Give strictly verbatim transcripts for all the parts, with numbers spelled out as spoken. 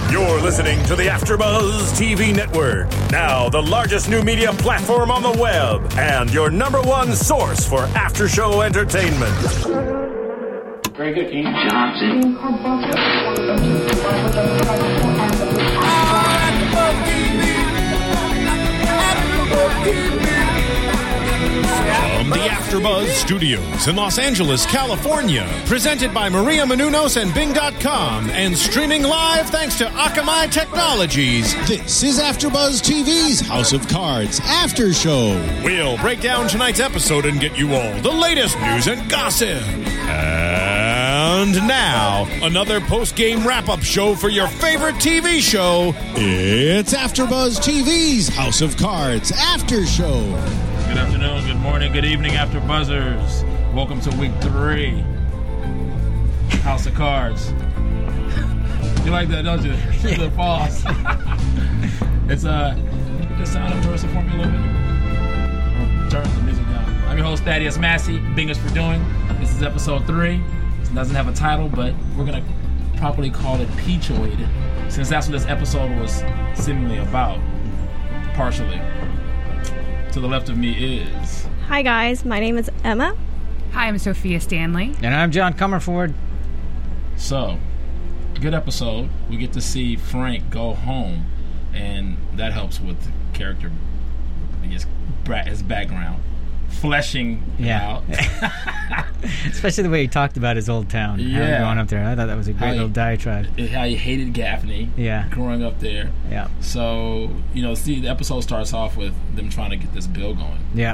You're listening to the AfterBuzz T V Network, now the largest new media platform on the web, and your number one source for after-show entertainment. Very good, King Johnson. From the AfterBuzz Studios in Los Angeles, California, presented by Maria Menounos and Bing dot com, and streaming live thanks to Akamai Technologies. This is AfterBuzz T V's House of Cards After Show. We'll break down tonight's episode and get you all the latest news and gossip. And now, another post-game wrap-up show for your favorite T V show. It's AfterBuzz T V's House of Cards After Show. Good afternoon, good morning, good evening, After Buzzers. Welcome to week three. House of Cards. You like that, don't you? Yeah. The pause. It's uh, get the sound up towards the for me a little bit. Turn the music down. I'm your host, Thaddeus Massey. Bingers for doing. This is episode three. It doesn't have a title, but we're gonna properly call it Peachoid, since that's what this episode was seemingly about, partially. To the left of me is... Hi guys, my name is Emma. Hi, I'm Sophia Stanley. And I'm John Comerford. So, good episode. We get to see Frank go home, and that helps with the character, his, his background. Fleshing yeah. out. Especially the way he talked about his old town. Yeah. Growing up there. I thought that was a great how little he, diatribe. How he hated Gaffney. Yeah. Growing up there. Yeah. So, you know, see, the episode starts off with them trying to get this bill going. Yeah.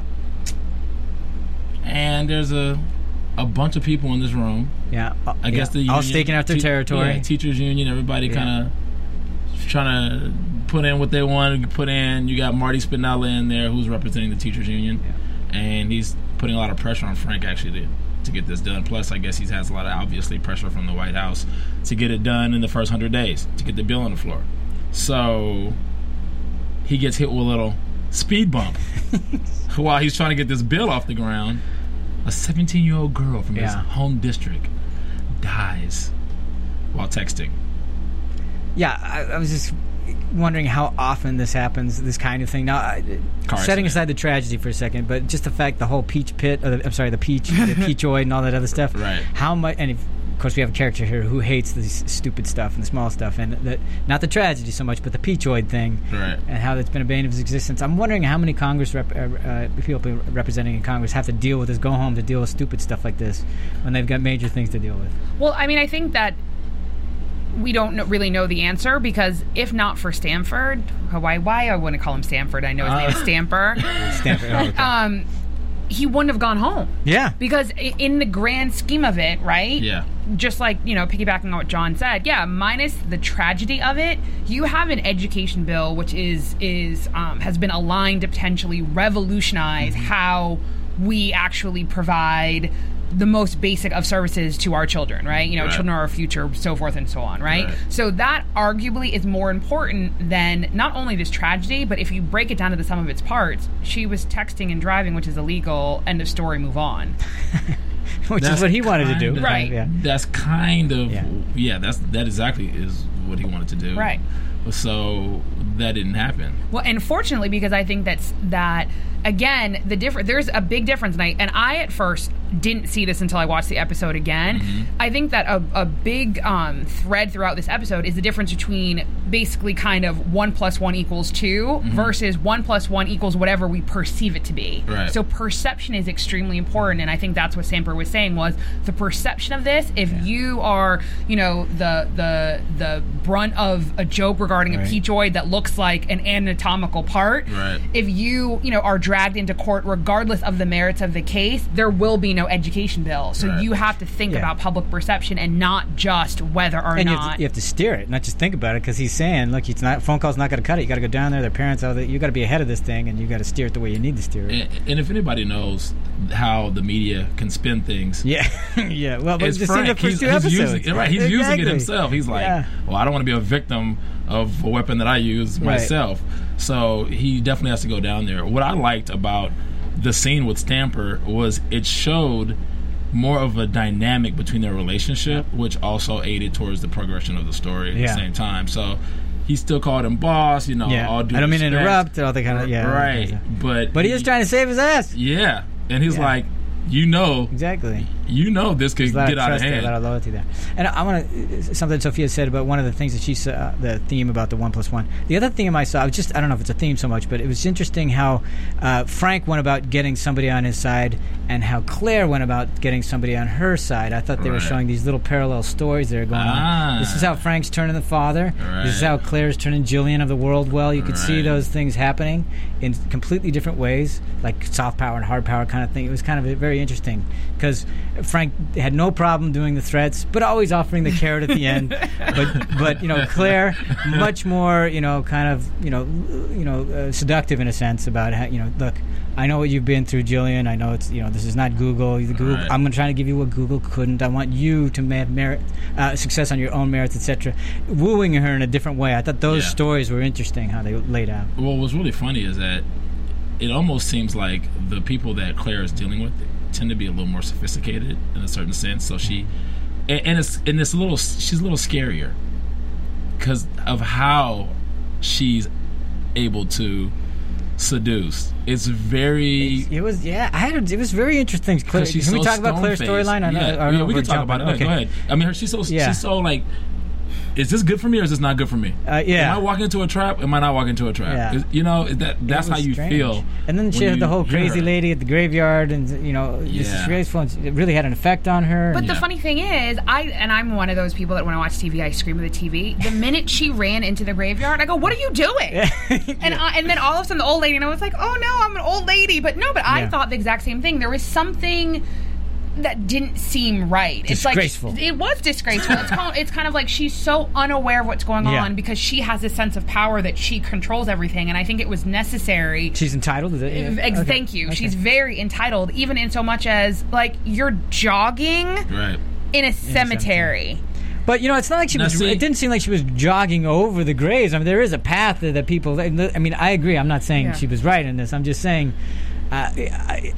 And there's a a bunch of people in this room. Yeah. Uh, I guess yeah. the union, all staking out their te- territory. Yeah, teachers union, everybody yeah. kind of trying to put in what they want to put in. You got Marty Spinella in there, who's representing the teachers union. Yeah. And he's putting a lot of pressure on Frank, actually, to, to get this done. Plus, I guess he has a lot of, obviously, pressure from the White House to get it done in the first one hundred days, to get the bill on the floor. So, he gets hit with a little speed bump. While he's trying to get this bill off the ground, a seventeen-year-old girl from his yeah. home district dies while texting. Yeah, I, I was just wondering how often this happens, this kind of thing. Now, I, setting aside the tragedy for a second, but just the fact the whole peach pit, or the, I'm sorry, the peach, the peachoid and all that other stuff. Right. How much, and if, of course we have a character here who hates this stupid stuff and the small stuff, and the, not the tragedy so much, but the peachoid thing. Right. And how that's been a bane of his existence. I'm wondering how many Congress rep, uh, uh, people representing in Congress have to deal with this, go home to deal with stupid stuff like this when they've got major things to deal with. Well, I mean, I think that we don't know, really know the answer, because if not for Stanford, why why I wouldn't call him Stanford. I know his uh, name is Stamper. Stanford. Oh, okay. um, he wouldn't have gone home. Yeah. Because in the grand scheme of it, right? Yeah. Just like, you know, piggybacking on what John said, yeah, minus the tragedy of it, you have an education bill which is is um, has been aligned to potentially revolutionize mm-hmm. how we actually provide the most basic of services to our children, right? You know, right. children are our future, so forth and so on, right? right? So that arguably is more important than not only this tragedy, but if you break it down to the sum of its parts, she was texting and driving, which is illegal, end of story, move on. Which that's is what he wanted to do. Of, right. Yeah. That's kind of, yeah. yeah, that's that exactly is what he wanted to do. Right. So that didn't happen. Well, and fortunately, because I think that's that again, the difference. There's a big difference, and I and I at first didn't see this until I watched the episode again. Mm-hmm. I think that a, a big um, thread throughout this episode is the difference between basically kind of one plus one equals two mm-hmm. versus one plus one equals whatever we perceive it to be. Right. So perception is extremely important, and I think that's what Samper was saying was the perception of this. If yeah. you are, you know, the the the brunt of a joke regarding right. a peachoid that looks like an anatomical part, right. if you you know are dragged into court regardless of the merits of the case, there will be no education bill. So right. you have to think yeah. about public perception and not just whether or and not. You have, to, you have to steer it, not just think about it, because he's saying, look, it's not phone call's not going to cut it. You got to go down there. Their parents, are you got to be ahead of this thing, and you got to steer it the way you need to steer it. And, and if anybody knows how the media can spin things, yeah, yeah. Well, but it's just Frank. see the first he's, two he's episodes. Using, right, he's exactly. using it himself. He's like, yeah. well, I don't want to be a victim of a weapon that I use right. myself. So he definitely has to go down there. What I liked about the scene with Stamper was it showed more of a dynamic between their relationship, which also aided towards the progression of the story at yeah. the same time. So he still called him boss, you know. Yeah. All due I don't mean to respect. interrupt. All the kind of yeah, right. But but he is trying to save his ass. Yeah, and he's Yeah. like, you know, exactly. You know, this could There's a lot get of out of trust there, hand. a lot of loyalty there. And I want to something Sophia said about one of the things that she saw, the theme about the one plus one. The other theme I saw, I was just I don't know if it's a theme so much, but it was interesting how uh, Frank went about getting somebody on his side, and how Claire went about getting somebody on her side. I thought they Right. were showing these little parallel stories that are going Ah. on. This is how Frank's turning the father. Right. This is how Claire's turning Jillian of the world well. You could see Right. those things happening in completely different ways, like soft power and hard power kind of thing. It was kind of very interesting because Frank had no problem doing the threats, but always offering the carrot at the end. But but you know, Claire much more you know kind of you know you know uh, seductive in a sense about how, you know look. I know what you've been through, Jillian. I know it's you know this is not Google. The Google Right. I'm going to try to give you what Google couldn't. I want you to have merit, uh, success on your own merits, et cetera. Wooing her in a different way. I thought those Yeah. stories were interesting how they laid out. Well, what's really funny is that it almost seems like the people that Claire is dealing with tend to be a little more sophisticated in a certain sense. So she, and, and it's and it's a little she's a little scarier because of how she's able to seduce. It's very. It was yeah. I had a, it was very interesting. Claire, can she's we so talk about Claire's stone-faced. storyline? I know- Yeah, I don't yeah, know we if can we're talk about it. jumping. Go Okay. ahead. I mean, her, she's so Yeah. she's so like. Is this good for me or is this not good for me? Uh, yeah. Am I walking into a trap? Am I not walking into a trap? Yeah. Is- You know that that's It how was you strange. feel. And then she when had the you whole hear crazy her. lady at the graveyard, and you know, this Yeah. disgraceful. And it really had an effect on her. But and- the Yeah. funny thing is, I and I'm one of those people that when I watch T V, I scream at the T V. The minute she ran into the graveyard, I go, "What are you doing?" And I, and then all of a sudden, the old lady, and I was like, "Oh no, I'm an old lady." But no, but I Yeah. thought the exact same thing. There was something that didn't seem right. Disgraceful. It's like it was disgraceful. It's called, it's kind of like she's so unaware of what's going Yeah. on because she has a sense of power that she controls everything, and I think it was necessary. She's entitled to it. Ex- Okay. Thank you. Okay. She's very entitled, even in so much as like you're jogging Right. in a cemetery. cemetery. But you know, it's not like she Now, was. see- it didn't seem like she was jogging over the graves. I mean, there is a path that, that people. I mean, I agree. I'm not saying Yeah. she was right in this. I'm just saying, uh, I,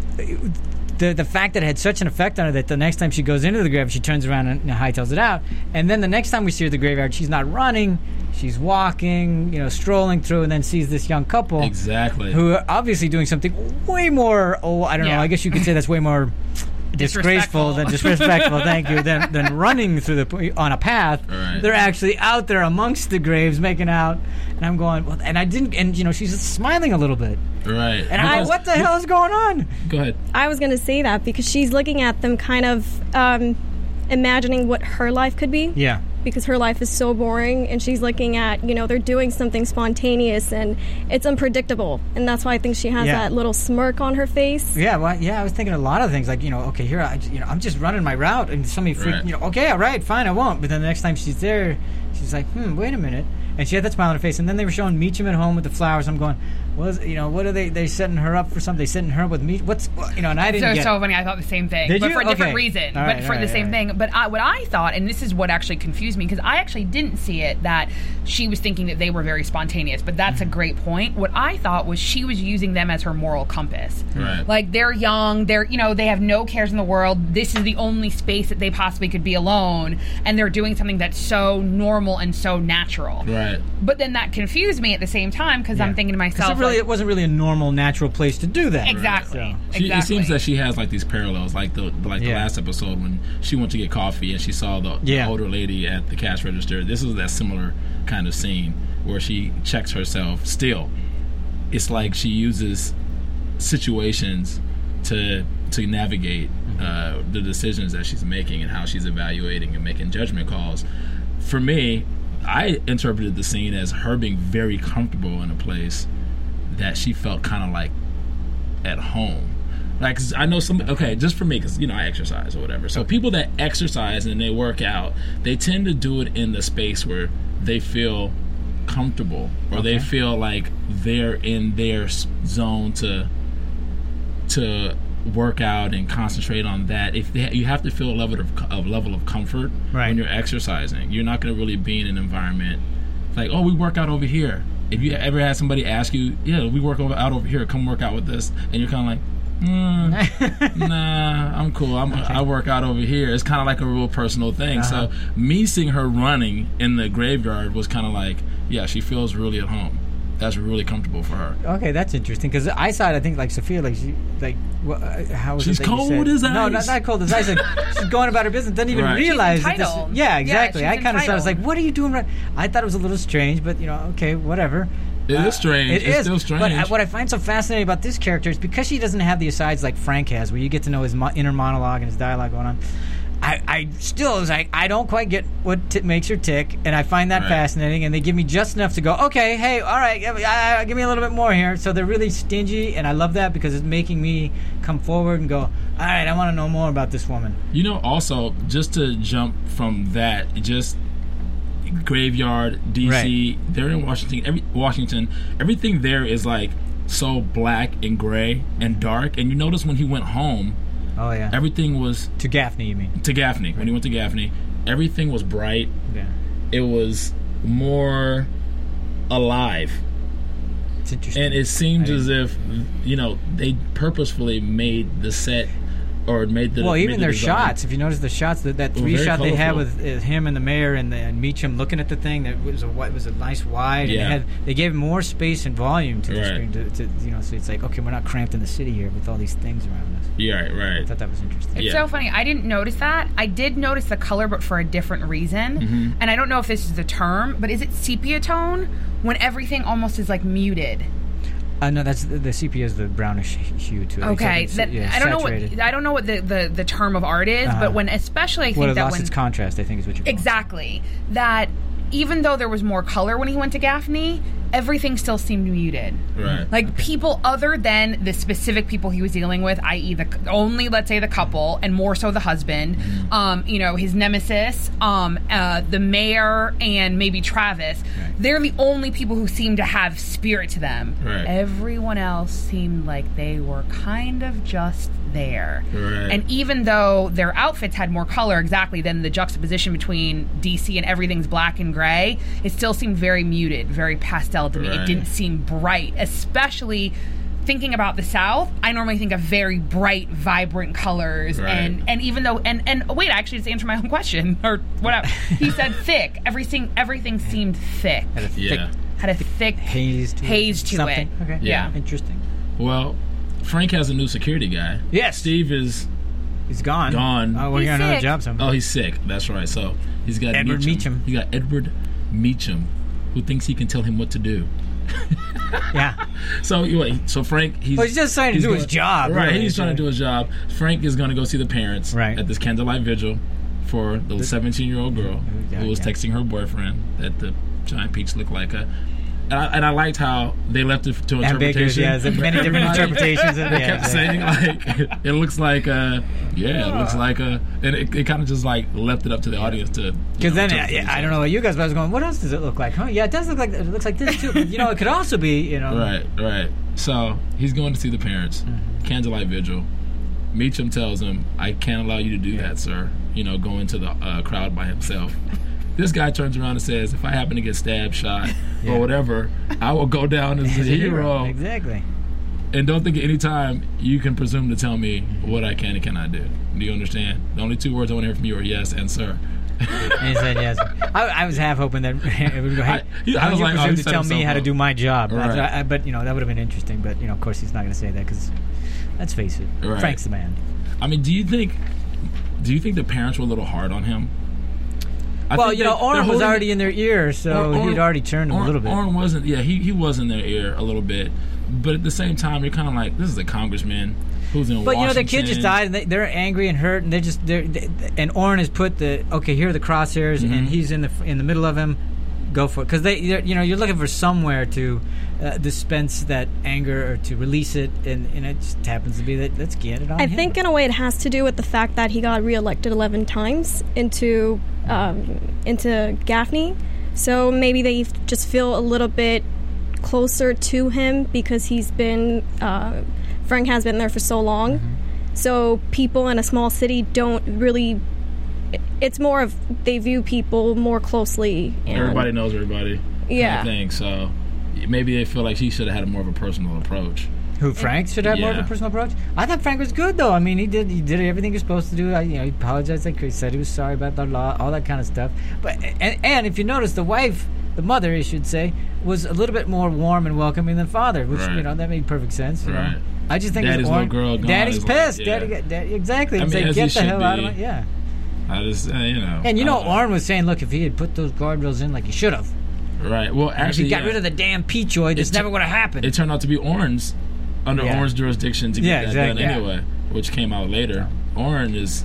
the the fact that it had such an effect on her that the next time she goes into the grave, she turns around and, and hightails it out. And then the next time we see her at the graveyard, she's not running. She's walking, you know, strolling through, and then sees this young couple Exactly. who are obviously doing something way more. Oh, I don't know. Yeah. I guess you could say that's way more disgraceful Disrespectful. than disrespectful. Thank you. Than than running through the on a path. Right. They're actually out there amongst the graves making out, and I'm going. Well, and I didn't. And you know, she's smiling a little bit. Right. And I, Because- what the hell is going on? Go ahead. I was going to say that because she's looking at them kind of um, imagining what her life could be. Yeah. Because her life is so boring, and she's looking at, you know, they're doing something spontaneous and it's unpredictable. And that's why I think she has Yeah. that little smirk on her face. Yeah, well, yeah, I was thinking a lot of things like, you know, okay, here, I, you know, I'm just running my route, and somebody freak, Right. you know, okay, all right, fine, I won't. But then the next time she's there, she's like, hmm, wait a minute, and she had that smile on her face. And then they were showing Meacham at home with the flowers. I'm going, was you know, what are they? They setting her up for something? They setting her up with me? What's you know? And I didn't So get so it. funny. I thought the same thing, Did but you? for a different Okay. reason. All right, but for all the right, same all right. thing. But I, what I thought, and this is what actually confused me, because I actually didn't see it that she was thinking that they were very spontaneous. But that's Mm-hmm. a great point. What I thought was she was using them as her moral compass. Right. Like they're young, they're you know they have no cares in the world. This is the only space that they possibly could be alone, and they're doing something that's so normal and so natural. Right. But then that confused me at the same time because I'm Yeah. thinking to 'Cause myself, it really, like, it wasn't really a normal, natural place to do that. exactly, So- She, exactly. It seems that she has like these parallels, like the like the Yeah. last episode when she went to get coffee and she saw the, the Yeah. older lady at the cash register. This is that similar kind of scene where she checks herself. Still, it's like she uses situations to to navigate uh, the decisions that she's making and how she's evaluating and making judgment calls. For me, I interpreted the scene as her being very comfortable in a place that she felt kind of like at home. Like, 'cause I know some, okay, just for me, because, you know, I exercise or whatever. So people that exercise and they work out, they tend to do it in the space where they feel comfortable or they Okay. feel like they're in their s- zone to to work out and concentrate on that. If they, you have to feel a level of a level of comfort Right. when you're exercising. You're not going to really be in an environment like, oh, we work out over here. If you ever had somebody ask you, yeah, we work over, out over here, come work out with us, and you're kind of like, Mm, nah, I'm cool. I'm, I work out over here. It's kind of like a real personal thing. Uh-huh. So me seeing her running in the graveyard was kind of like, yeah, she feels really at home. That's really comfortable for her. Okay, that's interesting because I saw it. I think like Sophia, like she, like what, uh, how was she's it that cold you said? as ice. No, not, not cold as ice. Like, she's going about her business. Doesn't even right. realize she's that this. entitled. Yeah, exactly. Yeah, I kind of thought I was like, what are you doing? Right? I thought it was a little strange, but you know, okay, whatever. It uh, is strange. It it's is. still strange. But uh, what I find so fascinating about this character is because she doesn't have the asides like Frank has, where you get to know his mo- inner monologue and his dialogue going on. I, I still was like, I don't quite get what t- makes her tick, and I find that right. fascinating, and they give me just enough to go, okay, hey, all right, give me, uh, give me a little bit more here. So they're really stingy, and I love that because it's making me come forward and go, all right, I want to know more about this woman. You know, also, just to jump from that, just graveyard, D C, right. they're in Washington, every, Washington, everything there is like so black and gray and dark, and you notice when he went home, oh yeah, everything was to Gaffney. You mean to Gaffney? Right. When he went to Gaffney, everything was bright. Yeah, it was more alive. It's interesting, and it seems as if you know they purposefully made the set or made the well, even the their design. shots. If you notice the shots, that that three shot colorful. They had with uh, him and the mayor and, the, and Meacham looking at the thing, that was a it was a nice wide. Yeah. And they, had, they gave more space and volume to the right. screen. To, to you know, so it's like, okay, we're not cramped in the city here with all these things around us. Yeah, right, right. I thought that was interesting. It's yeah. so funny. I didn't notice that. I did notice the color, but for a different reason. Mm-hmm. And I don't know if this is the term, but is it sepia tone when everything almost is like muted? Uh, no, that's the, the sepia is the brownish hue to it. Okay, it's that, yeah, I don't saturated. know what I don't know what the, the, the term of art is, uh-huh. but when especially I think well, it that lost when its contrast, I think is what you're going exactly that even though there was more color when he went to Gaffney, everything still seemed muted. Right. Like okay. people other than the specific people he was dealing with, that is, the only let's say the couple, and more so the husband, mm-hmm. um, you know, his nemesis, um, uh, the mayor, and maybe Travis. Right. They're the only people who seem to have spirit to them. Right. Everyone else seemed like they were kind of just there. Right. And even though their outfits had more color, exactly, than the juxtaposition between D C and everything's black and gray, it still seemed very muted, very pastel to me. Right. It didn't seem bright, especially thinking about the South. I normally think of very bright, vibrant colors, right. and and even though and and wait, I actually just answered my own question or whatever. He said thick. Everything everything seemed thick. Had a yeah. thick Had a thick haze to haze it. to Something. it. Okay. Yeah. Interesting. Well, Frank has a new security guy. Yes. Steve is He's gone. Gone. Oh, we're He's got another sick. job somewhere. Oh, he's sick. That's right. So he's got Edward Meacham. He got Edward Meacham, who thinks he can tell him what to do. Yeah. So anyway, so Frank, he's well, he's just trying to he's do going, his job. Right. Really. He's trying to do his job. Frank is going to go see the parents right. at this candlelight vigil for the seventeen-year-old girl yeah, who was yeah. texting her boyfriend that the giant peach looked like a. And I, and I liked how they left it to ambiguous, interpretation. yeah, there's many different interpretations. Of, They yeah, kept exactly. saying like, it looks like a, yeah, it looks like a, and it, it kind of just like left it up to the audience to. Because then I, I don't know what you guys, but I was going, what else does it look like? Huh? Yeah, it does look like it looks like this too. But you know, it could also be, you know. Right, right. So he's going to see the parents. Mm-hmm. Candlelight vigil. Meacham tells him, "I can't allow you to do yeah. that, sir. You know, go into the uh, crowd by himself." This guy turns around and says, "If I happen to get stabbed, shot, yeah. or whatever, I will go down as a hero." Exactly. And don't think at any time you can presume to tell me what I can and cannot do. Do you understand? The only two words I want to hear from you are yes and sir. And he said yes. I, I was half hoping that it would go, hey, I- yeah, I how was you like, oh, presume he to set tell me himself how to up. do my job. Right. I, I, but, you know, that would have been interesting. But, you know, of course, he's not going to say that because, let's face it, Right. Frank's the man. I mean, do you think? Do you think the parents were a little hard on him? I well, think you they- know, Orrin they're was holding- already in their ear, so Orrin- he'd already turned him Orrin- a little bit. Orrin wasn't. Yeah, he he was in their ear a little bit, but at the same time, you're kind of like, this is a congressman who's in But Washington. you know, their kid just died, and they, they're angry and hurt, and they're just they're, they, and Orrin has put the okay. Here are the crosshairs, Mm-hmm. and he's in the in the middle of him. Go for it, because they, they're- you know, you're looking for somewhere to uh, dispense that anger or to release it, and, and it just happens to be that let's get it on I him. think in a way it has to do with the fact that he got reelected eleven times into um, into Gaffney. So maybe they just feel a little bit closer to him because he's been uh, Frank has been there for so long. Mm-hmm. So people in a small city don't really. It's more of they view people more closely. And, Everybody knows everybody. Yeah. Kind of thing. So maybe they feel like he should have had a more of a personal approach. Who, Frank should have Yeah. more of a personal approach? I thought Frank was good, though. I mean, he did he did everything he was supposed to do. I, you know, he apologized like Chris said. He was sorry about the law, all that kind of stuff. But and, and if you notice, the wife, the mother, I should say, was a little bit more warm and welcoming than father, which, Right. you know, that made perfect sense. You Right. know? I just think Daddy's it's little Warren, girl gone Daddy's is like, pissed. yeah. Daddy, Daddy, exactly. I He's mean, like, as he get the hell should out of be. my... Yeah. I just, uh, you know. And you know, I don't Warren was saying, look, if he had put those guardrails in like he should have, Right. Well, if actually, he got yeah, rid of the damn Peachoid, this It never tu- would have happened. it turned out to be Orange, under Yeah. Orange jurisdiction to get Yeah, that exactly. done Yeah. anyway, which came out later. Orange is,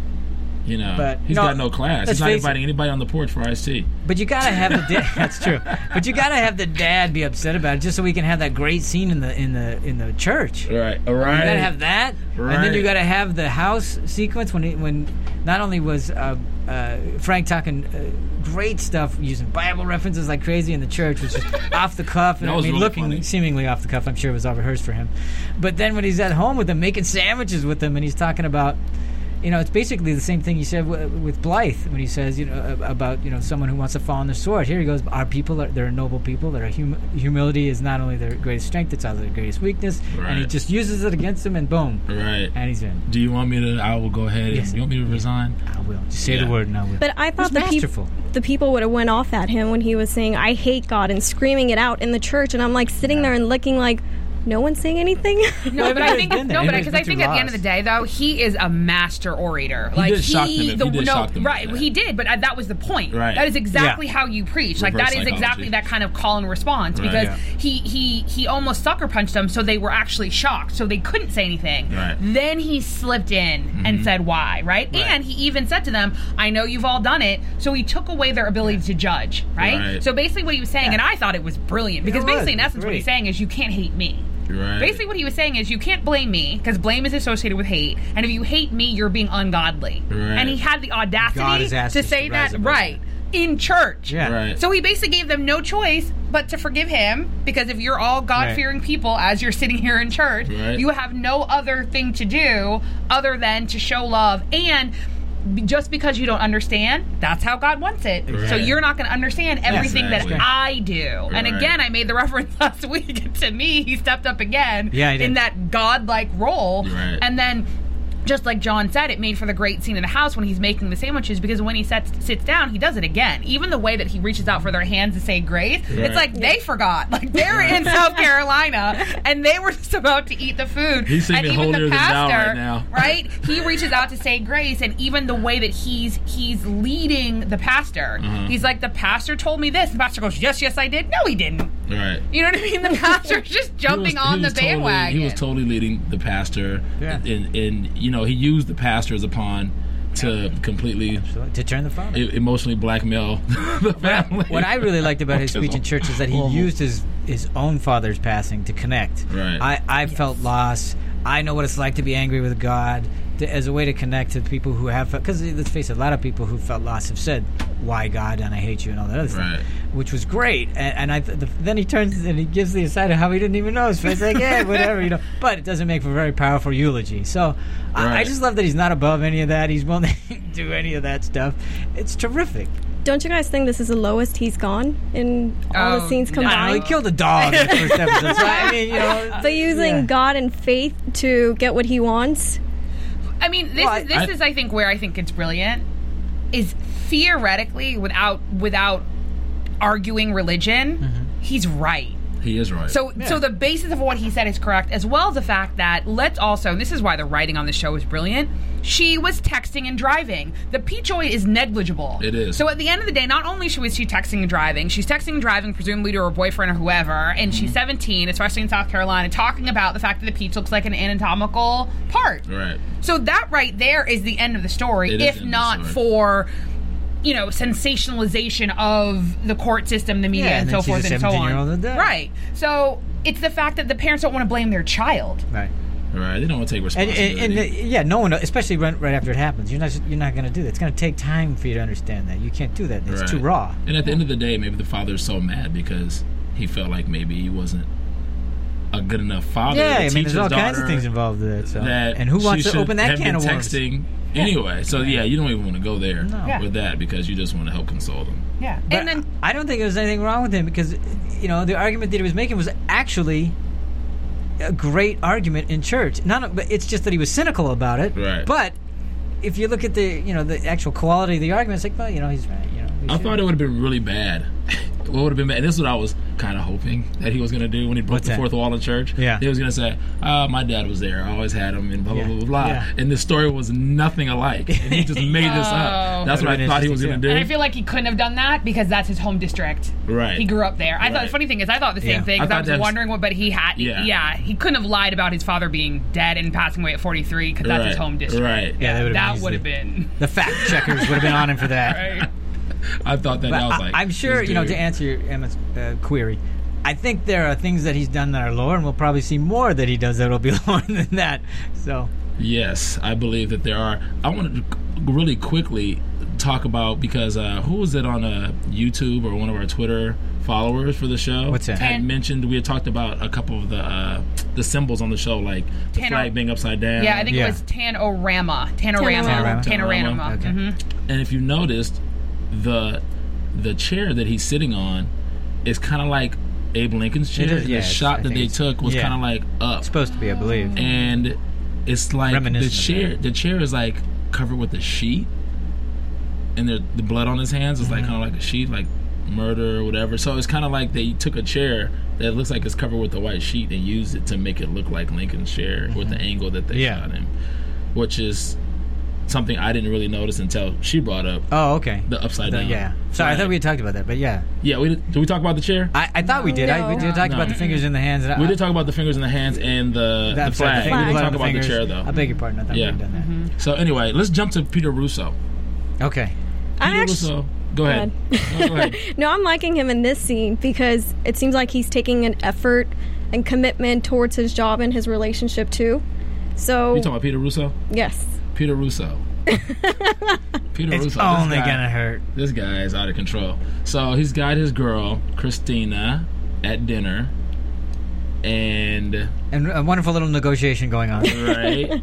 you know, But, he's no, got no class. let's He's not face inviting anybody on the porch for iced tea. But you gotta have the dad. That's true. But you gotta have the dad be upset about it, just so we can have that great scene in the in the in the church. Right. All You right. gotta have that, and then you Right. gotta have the house sequence when he, when not only was uh, uh, Frank talking uh, great stuff using Bible references like crazy in the church, which is off the cuff, and That I was mean really looking funny. seemingly off the cuff. I'm sure it was all rehearsed for him. But then when he's at home with them, making sandwiches with them, and he's talking about. You know, it's basically the same thing you said w- with Blythe when he says, you know, uh, about you know someone who wants to fall on the sword. Here he goes, our people, are, they're noble people. Their hum- humility is not only their greatest strength, it's also their greatest weakness. And he Right. just uses it against him, and boom, Right. and he's in. Do you want me to? I will go ahead. Yes. And, you want me to resign? I will. Just say Yeah. the word and I will. But I thought It's the, peop- masterful. the people would have went off at him when he was saying, I hate God, and screaming it out in the church. And I'm like sitting there and looking like, no one's saying anything? No, but I think been there. no, but He's because I been think through at the end of the lots. day, though, he is a master orator. He like did shock them if- he the, did no, shock them with right? that. He did, but uh, that was the point. Right. That is exactly Yeah. how you preach. Like Reverse that is psychology. exactly that kind of call and response Right. because Yeah. he he he almost sucker punched them, so they were actually shocked, so they couldn't say anything. Right. Then he slipped in and said why, right? Right. And he even said to them, "I know you've all done it," so he took away their ability to judge, right? Right. So basically, what he was saying, Yeah. and I thought it was brilliant because It was. basically, in essence, what Great. he's saying is, you can't hate me. Right. Basically, what he was saying is you can't blame me because blame is associated with hate, and if you hate me, you're being ungodly. Right. And he had the God audacity has asked to us to say rise that above right in church. Yeah. Right. So he basically gave them no choice but to forgive him because if you're all God-fearing people as you're sitting here in church, Right. you have no other thing to do other than to show love and. Just because you don't understand, that's how God wants it. So Right. you're not going to understand everything Exactly. that I do. And Right. again, I made the reference last week to me. He stepped up again Yeah, he did. in that God-like role. Right. And then, just like John said, it made for the great scene in the house when he's making the sandwiches because when he sets, sits down, he does it again. Even the way that he reaches out for their hands to say grace, Right. it's like they forgot. Like they're in South Carolina and they were just about to eat the food. He's and singing even holier the than thou pastor, right now. right? He reaches out to say grace, and even the way that he's he's leading the pastor, Mhm. he's like, the pastor told me this. The pastor goes, yes, yes, I did. No, he didn't. Right. You know what I mean? The pastor's just jumping He was- on he the was totally- bandwagon. he was totally leading the pastor, Yeah. and, and you know he used the pastor as a pawn to completely to turn the phone. e- emotionally blackmail the family. What I really liked about his speech in church is that he Horrible. used his his own father's passing to connect. Right. I, I felt loss. I know what it's like to be angry with God to, as a way to connect to people who have, because let's face it, a lot of people who felt lost have said, "Why God?" and "I hate you" and all that other Right. stuff, which was great. And, and I th- the, then he turns and he gives the aside of how he didn't even know his face, like, yeah, whatever, you know. But it doesn't make for a very powerful eulogy. So I, I Right. just love that he's not above any of that. He's willing to do any of that stuff. It's terrific. Don't you guys think this is the lowest he's gone in all Oh, the scenes no. I don't know, combined? he killed a dog in the first episode. So I mean, you know, But using yeah. God and faith to get what he wants. I mean, this Well, I- is this I- is I think where I think it's brilliant is theoretically without without arguing religion, Mm-hmm. he's right. He is right. So, so the basis of what he said is correct, as well as the fact that let's also, and this is why the writing on the show is brilliant. She was texting and driving. The Peachoid is negligible. It is. So at the end of the day, not only was she texting and driving, she's texting and driving, presumably to her boyfriend or whoever, and Mm-hmm. she's seventeen, especially in South Carolina, talking about the fact that the peach looks like an anatomical part. right. So that right there is the end of the story, It is if the end of the not story. for, you know, sensationalization of the court system, the media, Yeah, and and so then she's forth a and so seventeen-year-old on. adult. Right. So it's the fact that the parents don't want to blame their child. Right. Right. They don't want to take And, responsibility. and, and uh, yeah, no one, especially right, right after it happens, you're not you're not going to do that. It's going to take time for you to understand that. You can't do that. It's Right. too raw. And at the end of the day, maybe the father's so mad because he felt like maybe he wasn't a good enough father. Yeah, to I mean, teach there's his all kinds of daughter things involved with it. So. That And who wants she to should open that have can been of worms? texting anyway. So yeah, you don't even want to go there No. Yeah. with that because you just want to help console them. Yeah. But And then I don't think there was anything wrong with him because, you know, the argument that he was making was actually a great argument in church. None, but it's just that he was cynical about it. Right. But if you look at the you know the actual quality of the argument, it's like, well, you know, he's right. You know, I should. thought it would have been really bad. What would have been bad? And this is what I was kind of hoping that he was going to do when he broke What's the that? fourth wall in church. Yeah. He was going to say, oh, my dad was there. I always had him, and blah, blah, Yeah. blah, blah, blah. Yeah. And the story was nothing alike. And he just made this up. That's what I That'd thought he been was going to do. And I feel like he couldn't have done that because that's his home district. Right. He grew up there. I thought Right. the funny thing is I thought the same Yeah. thing I because I, thought was that's- wondering what, but he had, Yeah. yeah. he couldn't have lied about his father being dead and passing away at forty-three because that's his Right. home district. Right. Yeah, that would've been that easily- would have been. The fact checkers would have been on him for that. Right. I thought that. But I was like, I, am sure, this you know, dude. to answer your, Emma's uh, query, I think there are things that he's done that are lower, and we'll probably see more that he does that will be lower than that. So, Yes, I believe that there are. I wanted to really quickly talk about, because uh, who was it on uh, YouTube or one of our Twitter followers for the show? What's that? Had Tan- mentioned, we had talked about a couple of the uh, the symbols on the show, like the Tan- flag being upside down. Yeah, I think Yeah. it was Tanorama. Tanorama. Tanorama. Tanorama. Okay. Mm-hmm. And if you noticed, the the chair that he's sitting on is kind of like Abe Lincoln's chair. It is, and yeah, the it's- shot I that think they it's- took was yeah. kind of like up. it's supposed to be, I believe. And it's like the Reminiscent of chair. that. The chair is like covered with a sheet, and the the blood on his hands is like Mm-hmm. kind of like a sheet, like murder or whatever. So it's kind of like they took a chair that looks like it's covered with a white sheet and used it to make it look like Lincoln's chair with the angle that they Mm-hmm. Yeah. shot him, which is something I didn't really notice until she brought up Oh, okay. the upside The- down. yeah. Sorry, I Right. thought we had talked about that, but yeah. Yeah, we did, did we talk about the chair? I, I thought we did. I, we No. did talk No. about the fingers in the hands. And I, we did talk about the fingers in the hands and the, that- the flag. finger- We didn't blood talk on the about the fingers. chair though. I beg your pardon. I thought Yeah. we had done So anyway, let's jump to Peter Russo. that. Okay. I'm Peter actually. Russo. Go ahead. No, go ahead. No, I'm liking him in this scene because it seems like he's taking an effort and commitment towards his job and his relationship too. So You talking about Peter Russo? yes, Peter Russo. Peter It's Russo. only this guy, gonna hurt. This guy is out of control. So he's got his girl Christina at dinner, and And a wonderful little negotiation going on. right,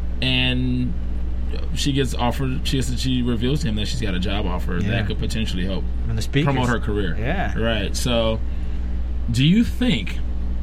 and she gets offered. She gets, she reveals to him that she's got a job offer Yeah. that could potentially help From the speakers. promote her career. Yeah. Right. So, do you think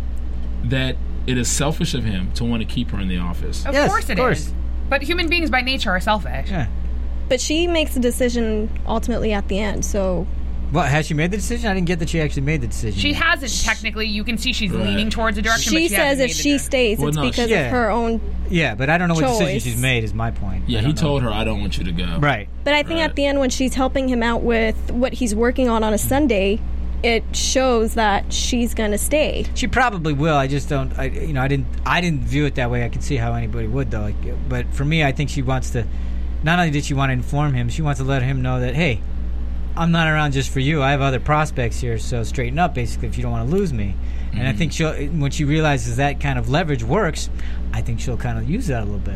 that it is selfish of him to want to keep her in the office? Of Yes, course it of course. is. But human beings by nature are selfish. Yeah. but she makes the decision ultimately at the end. So Well, has she made the decision? I didn't get that she actually made the decision. She yet. hasn't technically. You can see she's Right. leaning towards a direction. she but she says hasn't if made the she direction. stays, Well, it's no, because she- of her own. Yeah, but I don't know what decision choice. she's made. Is my point. Yeah, I he don't know. told her, "I don't want you to go." Right. But I think Right. at the end, when she's helping him out with what he's working on on a Sunday, it shows that she's gonna stay. She probably will. I just don't. I, you know, I didn't. I didn't view it that way. I can see how anybody would, though. Like, but for me, I think she wants to. Not only did she want to inform him, she wants to let him know that, hey, I'm not around just for you. I have other prospects here, so straighten up, basically, if you don't want to lose me. And Mm-hmm. I think she'll, when she realizes that kind of leverage works, I think she'll kind of use that a little bit.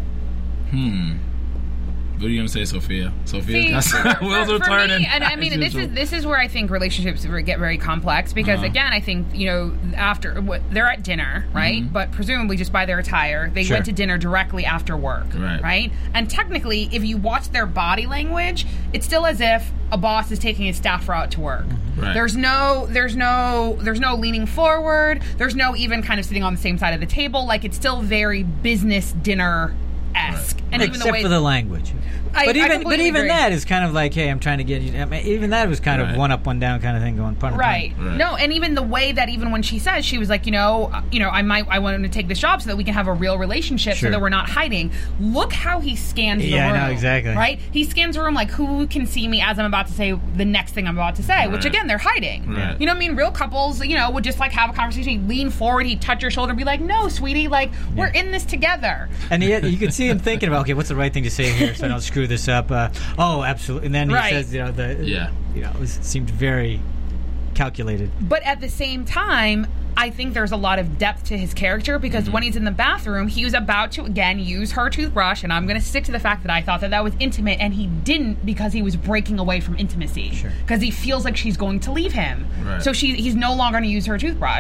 Hmm. What are you gonna say, Sophia? Sophia, See, that's for, wheels are for turning. me, and I mean, As this is usual. this is where I think relationships get very complex because, Uh-huh. again, I think you know after what they're at dinner, right? Mm-hmm. But presumably just by their attire, they Sure. went to dinner directly after work, Right. Right? And technically, if you watch their body language, it's still as if a boss is taking his staff out to work. Right. There's no, there's no, there's no leaning forward. There's no even kind of sitting on the same side of the table. Like it's still very business dinner esque, and even Except the way for the language. I- but I even but completely even agree. that is kind of like, hey, I'm trying to get you. I mean, even that was kind Right. of one up, one down kind of thing going. Pun Right. Right. No, and even the way that even when she says she was like, you know, uh, you know, I might I want him to take this job so that we can have a real relationship Sure. so that we're not hiding. Look how he scans the Yeah, I room. know, exactly. Right? He scans the room like who can see me as I'm about to say the next thing I'm about to say, which Right. again, they're hiding. Right. You know what I mean? Real couples, you know, would just like have a conversation, he'd lean forward, he'd touch your shoulder and be like, "No, sweetie, like we're in this together." And he, you could see him thinking about, okay, what's the right thing to say here so I don't screw this up. Uh, oh, absolutely. And then he Right. says, you know, the Yeah. you know, it was, seemed very calculated. But at the same time, I think there's a lot of depth to his character because Mm-hmm. when he's in the bathroom, he was about to again use her toothbrush, and I'm going to stick to the fact that I thought that that was intimate, and he didn't because he was breaking away from intimacy. Sure. Because he feels like she's going to leave him. Right. So she, he's no longer going to use her toothbrush.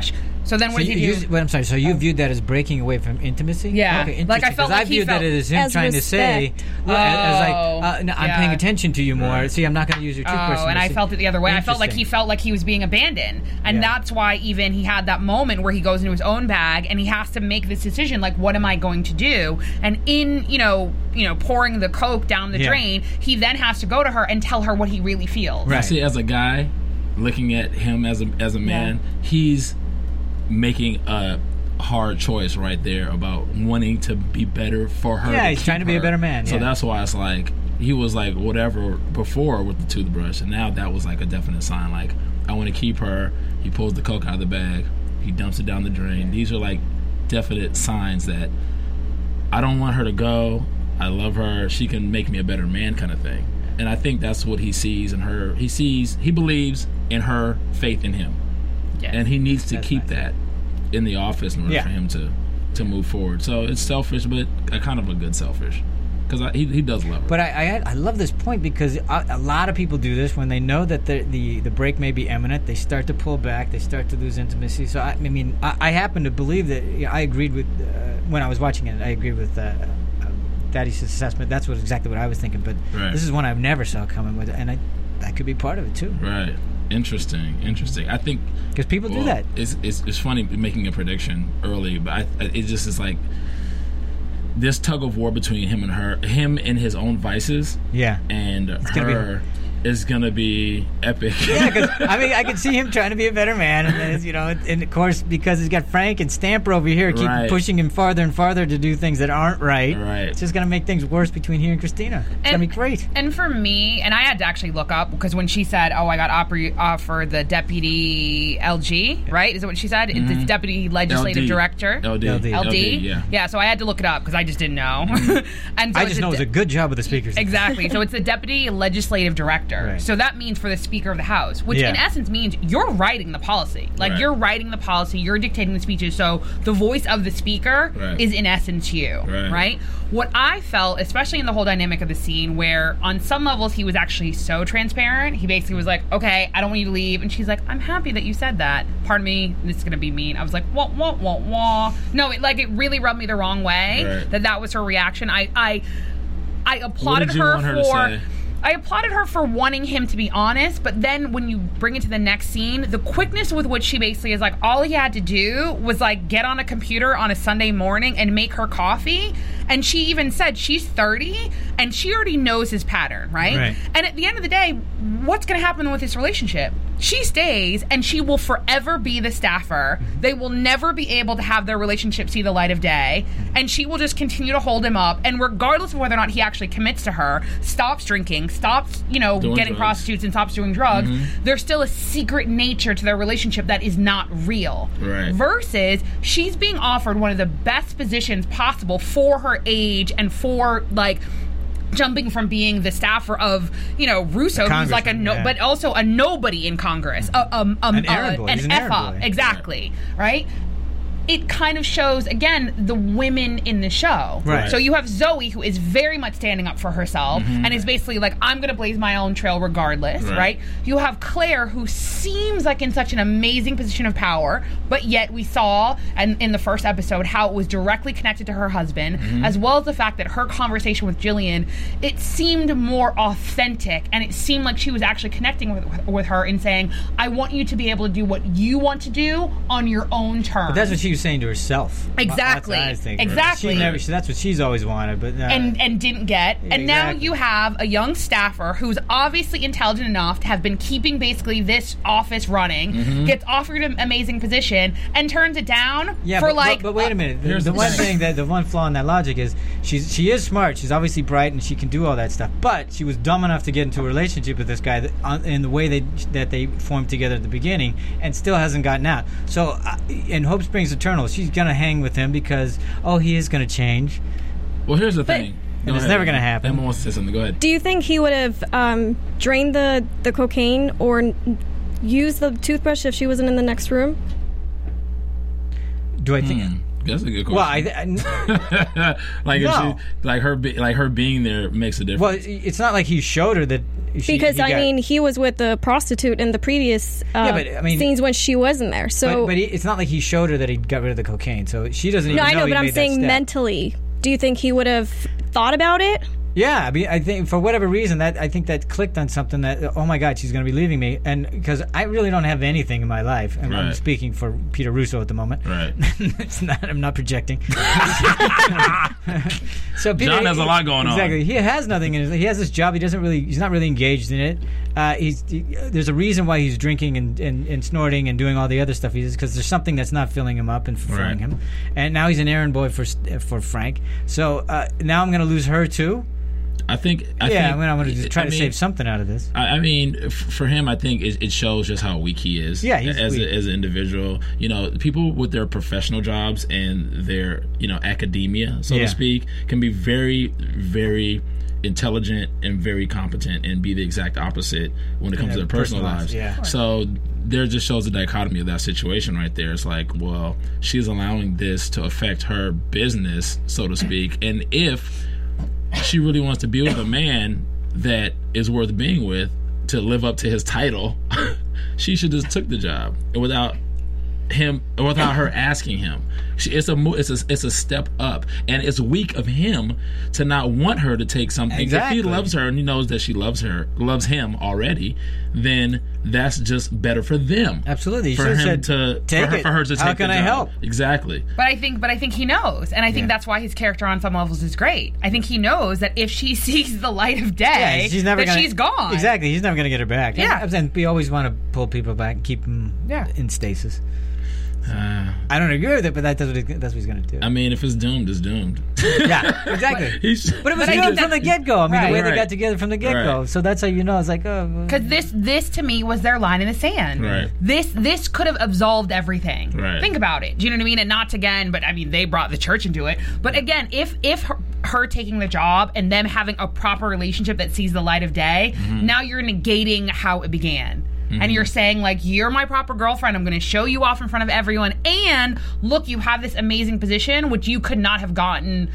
So then what so did he you, do? You, well, I'm sorry. So you viewed that as breaking away from intimacy? Yeah. Okay, Like, I interesting, felt 'cause like I he viewed felt- that as him As trying to say, respect. well, as like, Oh, uh, no, I'm yeah. paying attention to you more. Right. See, I'm not going to use your toothbrush. Oh, and I felt it the other way. I felt like he Interesting. felt like he was being abandoned. And Yeah. that's why even he had that moment where he goes into his own bag and he has to make this decision, like, what am I going to do? And in, you know, you know, pouring the Coke down the Yeah. drain, he then has to go to her and tell her what he really feels. Right. See, as a guy, looking at him as a as a man, he's making a hard choice right there about wanting to be better for her. Yeah, to he's trying keep to be a her. better man, So yeah. that's why it's like he was like whatever before with the toothbrush, and now that was like a definite sign. Like, I want to keep her. He pulls the Coke out of the bag. He dumps it down the drain. These are like definite signs that I don't want her to go. I love her. She can make me a better man, kind of thing. And I think that's what he sees in her. He sees, he believes in her faith in him. Yeah. And he needs to That's keep nice. that in the office in order Yeah. for him to, to move forward. So it's selfish, but a kind of a good selfish. Because he, he does love her. But I, I I love this point because a, a lot of people do this when they know that the, the the break may be imminent. They start to pull back. They start to lose intimacy. So I, I mean, I, I happen to believe that you know, I agreed with uh, when I was watching it. I agreed with uh, uh, Daddy's assessment. That's what exactly what I was thinking. But Right. this is one I've never saw coming with, and I that could be part of it too. Right. Interesting. Interesting. I think Because people do well, that. It's, it's it's funny making a prediction early, but I, it just is like this tug of war between him and her, him and his own vices, Yeah. and gonna be- her is gonna be epic. Yeah, because I mean, I can see him trying to be a better man, and then it's, you know, and of course, because he's got Frank and Stamper over here, keep Right. pushing him farther and farther to do things that aren't right. Right. It's just gonna make things worse between he and Christina. It's gonna be great. And for me, and I had to actually look up because when she said, "Oh, I got offer, offered the deputy L G," right? Is that what she said? It's the deputy legislative L D. director. L D. L D. L D. L D, yeah. Yeah. So I had to look it up because I just didn't know. and so I it's just a know it was de- a good job with the speakers. Exactly. So it's the deputy legislative director. Right. So that means for the Speaker of the House, which Yeah. in essence means you're writing the policy. Like Right. you're writing the policy, you're dictating the speeches. So the voice of the Speaker Right. is in essence you, Right. right? What I felt, especially in the whole dynamic of the scene, where on some levels he was actually so transparent. He basically was like, "Okay, I don't want you to leave," and she's like, "I'm happy that you said that." Pardon me, this is gonna be mean. I was like, "Wah wah wah wah." No, it, like it really rubbed me the wrong way. Right. That that was her reaction. I I I applauded did you her want her to for. say? I applauded her for wanting him to be honest, but then when you bring it to the next scene, the quickness with which she basically is like, all he had to do was like get on a computer on a Sunday morning and make her coffee. And she even said she's thirty and she already knows his pattern, right? Right. And at the end of the day, what's going to happen with this relationship? She stays and she will forever be the staffer. They will never be able to have their relationship see the light of day. And she will just continue to hold him up. And regardless of whether or not he actually commits to her, stops drinking, stops, you know, Doing getting drugs. prostitutes and stops doing drugs, Mm-hmm. there's still a secret nature to their relationship that is not real. Right. Versus she's being offered one of the best positions possible for her age and for like jumping from being the staffer of, you know, Russo, who's like a congressman, no, yeah. but also a nobody in Congress, a, um, um, An errand uh, boy. an He's an F errand up, boy. exactly, right? It kind of shows again the women in the show. Right. So you have Zoe, who is very much standing up for herself and is basically like, I'm going to blaze my own trail regardless, Right. right. You have Claire, who seems like in such an amazing position of power, but yet we saw, and in the first episode, how it was directly connected to her husband, as well as the fact that her conversation with Jillian, it seemed more authentic, and it seemed like she was actually connecting with, with her and saying, I want you to be able to do what you want to do on your own terms. But that's what she was saying to herself. Exactly. That's what I was thinking. Exactly. She never, she, that's what she's always wanted. But uh, and and didn't get. And now Exactly. you have a young staffer who's obviously intelligent enough to have been keeping basically this office running, Mm-hmm. gets offered an amazing position, and turns it down yeah, for but, like. but, but wait a minute. The, Here's the the one thing. thing that the one flaw in that logic is she's she is smart. She's obviously bright and she can do all that stuff. But she was dumb enough to get into a relationship with this guy that, uh, in the way they that they formed together at the beginning, and still hasn't gotten out. So uh, in Hope Springs Eternal, she's gonna hang with him because oh he is gonna change. Well, here's the thing. Go And it's ahead. never gonna happen. Emma wants to say something. Go ahead. Do you think he would have um, drained the, the cocaine or n- used the toothbrush if she wasn't in the next room? Do I think? Hmm. That's a good Well, I, question. I like if No. she, like her, be, like her being there makes a difference. well, it's not like he showed her that she, because he I got, mean, he was with the prostitute in the previous uh, Yeah, but, I mean- scenes when she wasn't there. So, but, but he, it's not like he showed her that he got rid of the cocaine, so she doesn't even no, I know. know, he but I'm made that saying step. mentally. Do you think he would have thought about it? Yeah, I mean, I think for whatever reason that I think that clicked on something that oh my God, she's going to be leaving me, and because I really don't have anything in my life, and I'm Right. speaking for Peter Russo at the moment. Right. It's not. I'm not projecting. So Peter, John has a lot going on. Exactly. He has nothing in his. He has this job. He doesn't really. He's not really engaged in it. Uh, he's. He, there's a reason why he's drinking and, and, and snorting and doing all the other stuff he does because there's something that's not filling him up and fulfilling Right. him. And now he's an errand boy for for Frank. So uh, now I'm going to lose her too. I think. I yeah, think, I mean, I'm going to just try I to mean, save something out of this. I, I mean, f- for him, I think it, it shows just how weak he is. Yeah, he's as weak. A, as an individual. You know, people with their professional jobs and their you know academia, so Yeah. to speak, can be very, very intelligent and very competent, and be the exact opposite when it comes to their their personal personal lives. lives, yeah. So there just shows the dichotomy of that situation right there. It's like, well, she's allowing this to affect her business, so to speak, and if she really wants to be with a man that is worth being with to live up to his title, she should just took the job without him or without her asking him. She, it's a mo- it's a it's a step up, and it's weak of him to not want her to take something. Exactly. If he loves her and he knows that she loves her, loves him already, then that's just better for them. Absolutely. You for should've him said, to "Take for her, it. for her to take How the can I job." help? Exactly. But I think, but I think he knows, and I think Yeah. that's why his character on some levels is great. I think he knows that if she sees the light of day, Yeah, she's never that gonna, she's gone. Exactly. He's never going to get her back. Yeah. And, and we always want to pull people back and keep them Yeah. in stasis. Uh, I don't agree with it, but that, that's, what he, that's what he's going to do. I mean, if it's doomed, it's doomed. yeah, exactly. He's, But it was But I good think from the that- get go. I mean, Right. the way they Right. got together from the get go. Right. So that's how you know. It's like, oh. well, Because this, this to me was their line in the sand. Right. This, this could have absolved everything. Right. Think about it. Do you know what I mean? And not again, but I mean, they brought the church into it. But again, if if her, her taking the job and them having a proper relationship that sees the light of day, Mm-hmm. now you're negating how it began. And you're saying, like, you're my proper girlfriend. I'm going to show you off in front of everyone. And look, you have this amazing position, which you could not have gotten.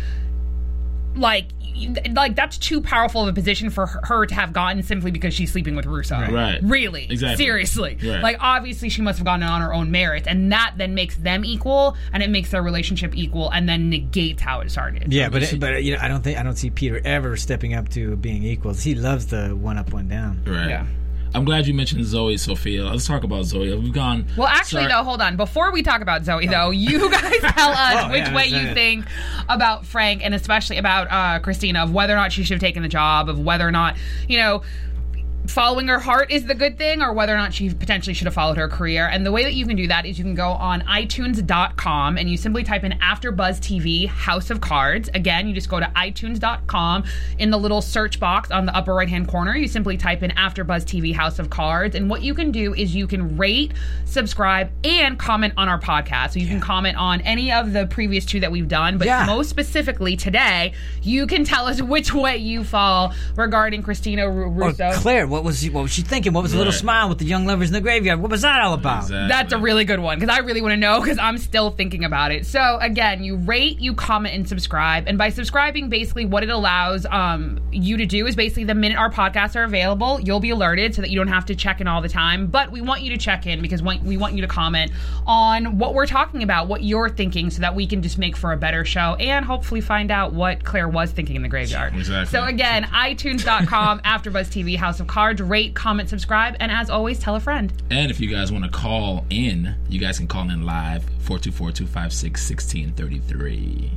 Like, like that's too powerful of a position for her, her to have gotten simply because she's sleeping with Russo. Right. Really. Exactly. Seriously. Right. Like, obviously, she must have gotten it on her own merit. And that then makes them equal, and it makes their relationship equal, and then negates how it started. yeah, but it, but you know, I don't think I don't see Peter ever stepping up to being equals. He loves the one up, one down. Right. Yeah. I'm glad you mentioned Zoe, Sophia. Let's talk about Zoe. We've gone. Well, actually, sorry- though, hold on. Before we talk about Zoe, though, you guys tell us Oh, which yeah, way that's you it. think about Frank, and especially about uh, Christina, of whether or not she should have taken the job, of whether or not, you know, following her heart is the good thing, or whether or not she potentially should have followed her career. And the way that you can do that is you can go on i tunes dot com and you simply type in AfterBuzz T V House of Cards. Again, you just go to i tunes dot com. In the little search box on the upper right hand corner, you simply type in AfterBuzz T V House of Cards. And what you can do is you can rate, subscribe, and comment on our podcast. So you can comment on any of the previous two that we've done, but Yeah. most specifically today, you can tell us which way you fall regarding Christina Ru- Or Russo. Claire, what was she, what was she thinking? What was the little Right. smile with the young lovers in the graveyard? What was that all about? Exactly. That's a really good one because I really want to know because I'm still thinking about it. So again, you rate, you comment, and subscribe. And by subscribing, basically what it allows um, you to do is basically the minute our podcasts are available, you'll be alerted so that you don't have to check in all the time. But we want you to check in because we want you to comment on what we're talking about, what you're thinking, so that we can just make for a better show and hopefully find out what Claire was thinking in the graveyard. Exactly. So again, i tunes dot com, AfterBuzz T V House of Cards. Rate, comment, subscribe, and as always, tell a friend. And if you guys want to call in, you guys can call in live four two four, two five six, one six three three.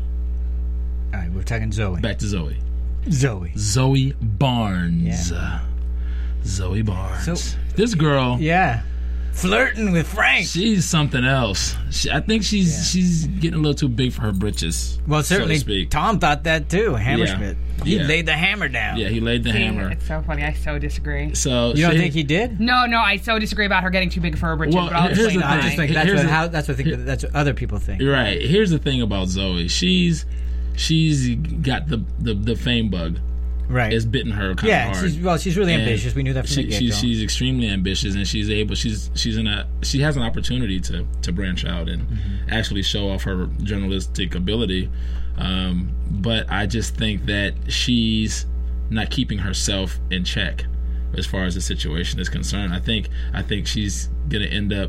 All right, we're talking Zoe. Back to Zoe. Zoe. Zoe Barnes. Yeah. Zoe Barnes. So- this girl, Yeah. Flirting with Frank. she's something else. She, I think she's Yeah. she's getting a little too big for her britches. Well, certainly, so to speak. Tom thought that too. Hammersmith. He Yeah. laid the hammer down. Yeah, he laid the hammer. It's so funny. I so disagree. So You don't she- think he did? No, no, I so disagree about her getting too big for her britches. Well, but I'll here's explain the why. I just think that's Here's what, the- how, that's what I think. That's what other people think. Right. Here's the thing about Zoe. She's she's got the the, the fame bug. Right. It's bitten her kind Yeah. of hard. She's, well, she's really And ambitious. We knew that from she, the get she, go. she's extremely ambitious, and she's able. She's she's in a she has an opportunity to to branch out and Mm-hmm. actually show off her journalistic ability. Um, but I just think that she's not keeping herself in check. as far as the situation is concerned. I think I think she's gonna end up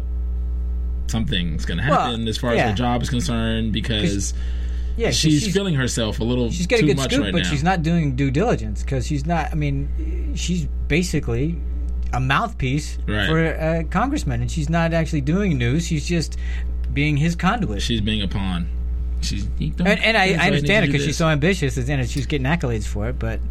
something's gonna happen well, as far yeah. as her job is concerned because yeah, she's, she's feeling herself a little she's got too a good much scoop, right but now. she's not doing due diligence because she's not. I mean, she's basically a mouthpiece right. for a congressman, and she's not actually doing news. She's just being his conduit. She's being a pawn. She's and, and I, I understand it because she's so ambitious, and she's getting accolades for it. But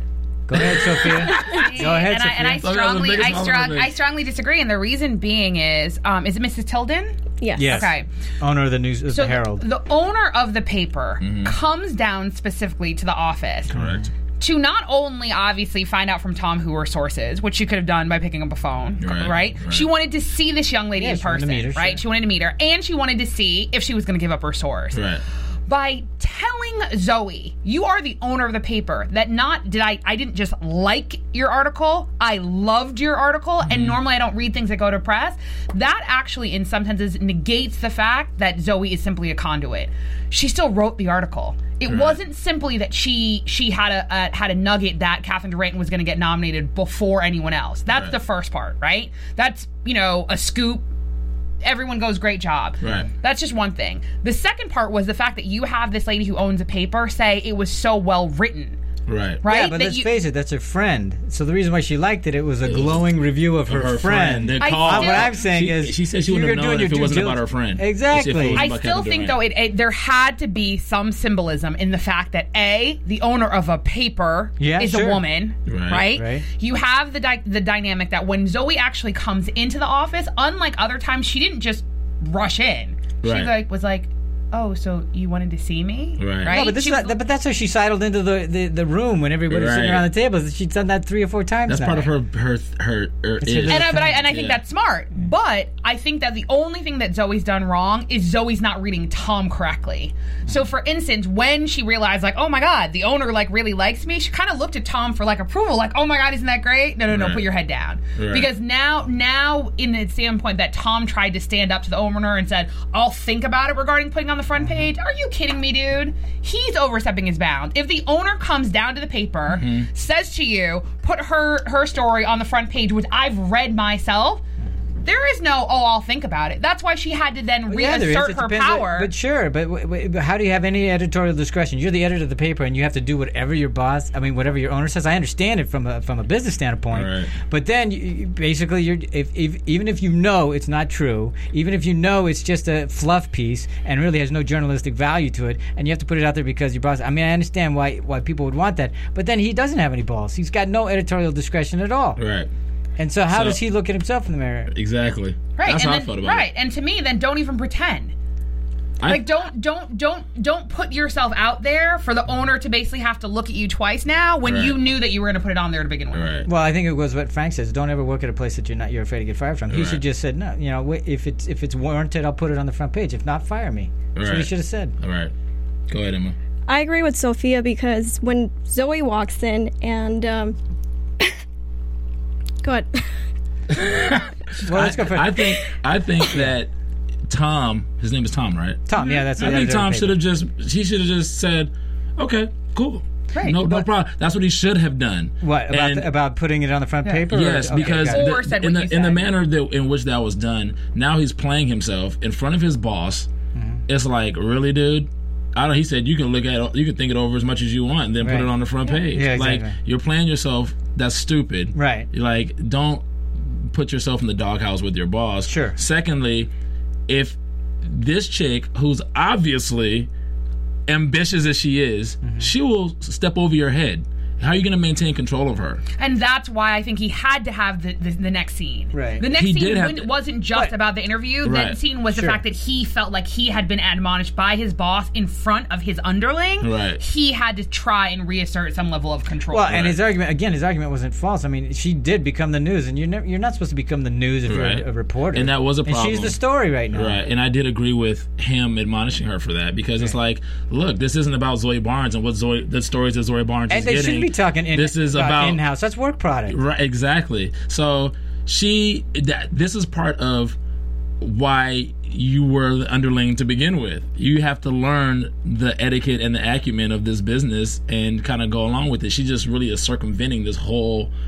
go ahead, Sophia. Go ahead, and Sophia. I, and I strongly, I, strong, I strongly disagree. And the reason being is, um, is it Missus Tilden? Yes. yes. Okay. Owner of the news, of so the Herald. The, the owner of the paper mm-hmm. comes down specifically to the office. Correct. To not only obviously find out from Tom who her source is, which she could have done by picking up a phone, right, right? right? She wanted to see this young lady yeah, in person, her, right? sure. She wanted to meet her, and she wanted to see if she was going to give up her source. Right. By telling Zoe, you are the owner of the paper, that not did I I didn't just like your article, I loved your article, mm-hmm. and normally I don't read things that go to press. That actually in some senses negates the fact that Zoe is simply a conduit. She still wrote the article. It right. wasn't simply that she she had a uh, had a nugget that Catherine Durant was going to get nominated before anyone else. That's right. the first part, right? That's, you know, a scoop. Everyone goes, great job. Right. That's just one thing. The second part was the fact that you have this lady who owns a paper say it was so well written. Right. Right? Yeah, but that let's you, face it, that's her friend. So the reason why she liked it, it was a glowing review of her, her friend. friend. I called, still, what I'm saying she, is, she said she wouldn't have known if it wasn't about her friend. Exactly. I still think, though, it, it, there had to be some symbolism in the fact that, A, the owner of a paper yeah, is sure. a woman, right. right? right? You have the di- the dynamic that when Zoe actually comes into the office, unlike other times, she didn't just rush in. She right. like was like, oh, so you wanted to see me? Right. No, but, this is not, but that's how she sidled into the, the, the room when everybody was right. sitting around the table. She's done that three or four times That's now. part of her her her, her It's is. her And I, but I, and I think yeah. that's smart. But I think that the only thing that Zoe's done wrong is Zoe's not reading Tom correctly. So, for instance, when she realized, like, oh my God, the owner like really likes me, she kind of looked at Tom for like approval, like, oh my God, isn't that great? No, no, no, right. put your head down. Right. Because now, now in the standpoint that Tom tried to stand up to the owner and said, I'll think about it regarding putting on the front page. Are you kidding me, dude? He's overstepping his bounds. If the owner comes down to the paper, mm-hmm. says to you, put her her story on the front page, which I've read myself, there is no, oh, I'll think about it. That's why she had to then Well, yeah, there is. reassert It her depends power. on- but sure, but, w- w- but how do you have any editorial discretion? You're the editor of the paper, and you have to do whatever your boss, I mean, whatever your owner says. I understand it from a from a business standpoint, Right. but then you, you- basically, you're if, if even if you know it's not true, even if you know it's just a fluff piece and really has no journalistic value to it, and you have to put it out there because your boss. I mean, I understand why why people would want that, but then he doesn't have any balls. He's got no editorial discretion at all. Right. And so, how So- does he look at himself in the mirror? Exactly. Right, That's and how then, I felt about right, it. and to me, then don't even pretend. I, Like don't don't don't don't put yourself out there for the owner to basically have to look at you twice now when Right. you knew that you were going to put it on there to begin with. Right. Well, I think it was what Frank says. Don't ever work at a place that you're not you're afraid to get fired from. He Right. should just said no. You know, wait, if it's if it's warranted, I'll put it on the front page. If not, fire me. That's what he Right. should have said. All right. Go ahead, Emma. I agree with Sophia because when Zoe walks in and um, go ahead. Well, let's go for I, I think I think that Tom, his name is Tom, right? Tom. Yeah, that's. I think Tom should have just he should have just said, okay, cool. Right. No, no But- problem. That's what he should have done. What about And- the, about putting it on the front paper? or- Yes, okay, because got it. the- Or said in what the you in the said. manner that, in which that was done, now he's playing himself in front of his boss. Mm-hmm. It's like, really, dude. I don't. He said you can look at it, you can think it over as much as you want, and then Right. put it on the front page. Yeah, exactly. Like you're playing yourself. That's stupid. Right. You're like, don't put yourself in the doghouse with your boss. Sure. Secondly, if this chick, who's obviously ambitious as she is, Mm-hmm. she will step over your head. How are you going to maintain control of her? And that's why I think he had to have the, the, the next scene. Right. The next He scene did have wasn't- to- wasn't just Right. about the interview. The Right. scene was the Sure. fact that he felt like he had been admonished by his boss in front of his underling. Right. He had to try and reassert some level of control. Well, and Right. his argument again, his argument wasn't false. I mean, she did become the news, and you're never, you're not supposed to become the news if Right. you're a, a reporter. And that was a And she's problem. the story right now. Right, and I did agree with him admonishing her for that because it's like, look, this isn't about Zoe Barnes and what Zoe, the stories that Zoe Barnes And is they getting. shouldn't be talking in, This is about, about in-house. That's work product. Right, exactly. So she, that this is part of why you were the underling to begin with. You have to learn the etiquette and the acumen of this business and kind of go along with it. She just really is circumventing this whole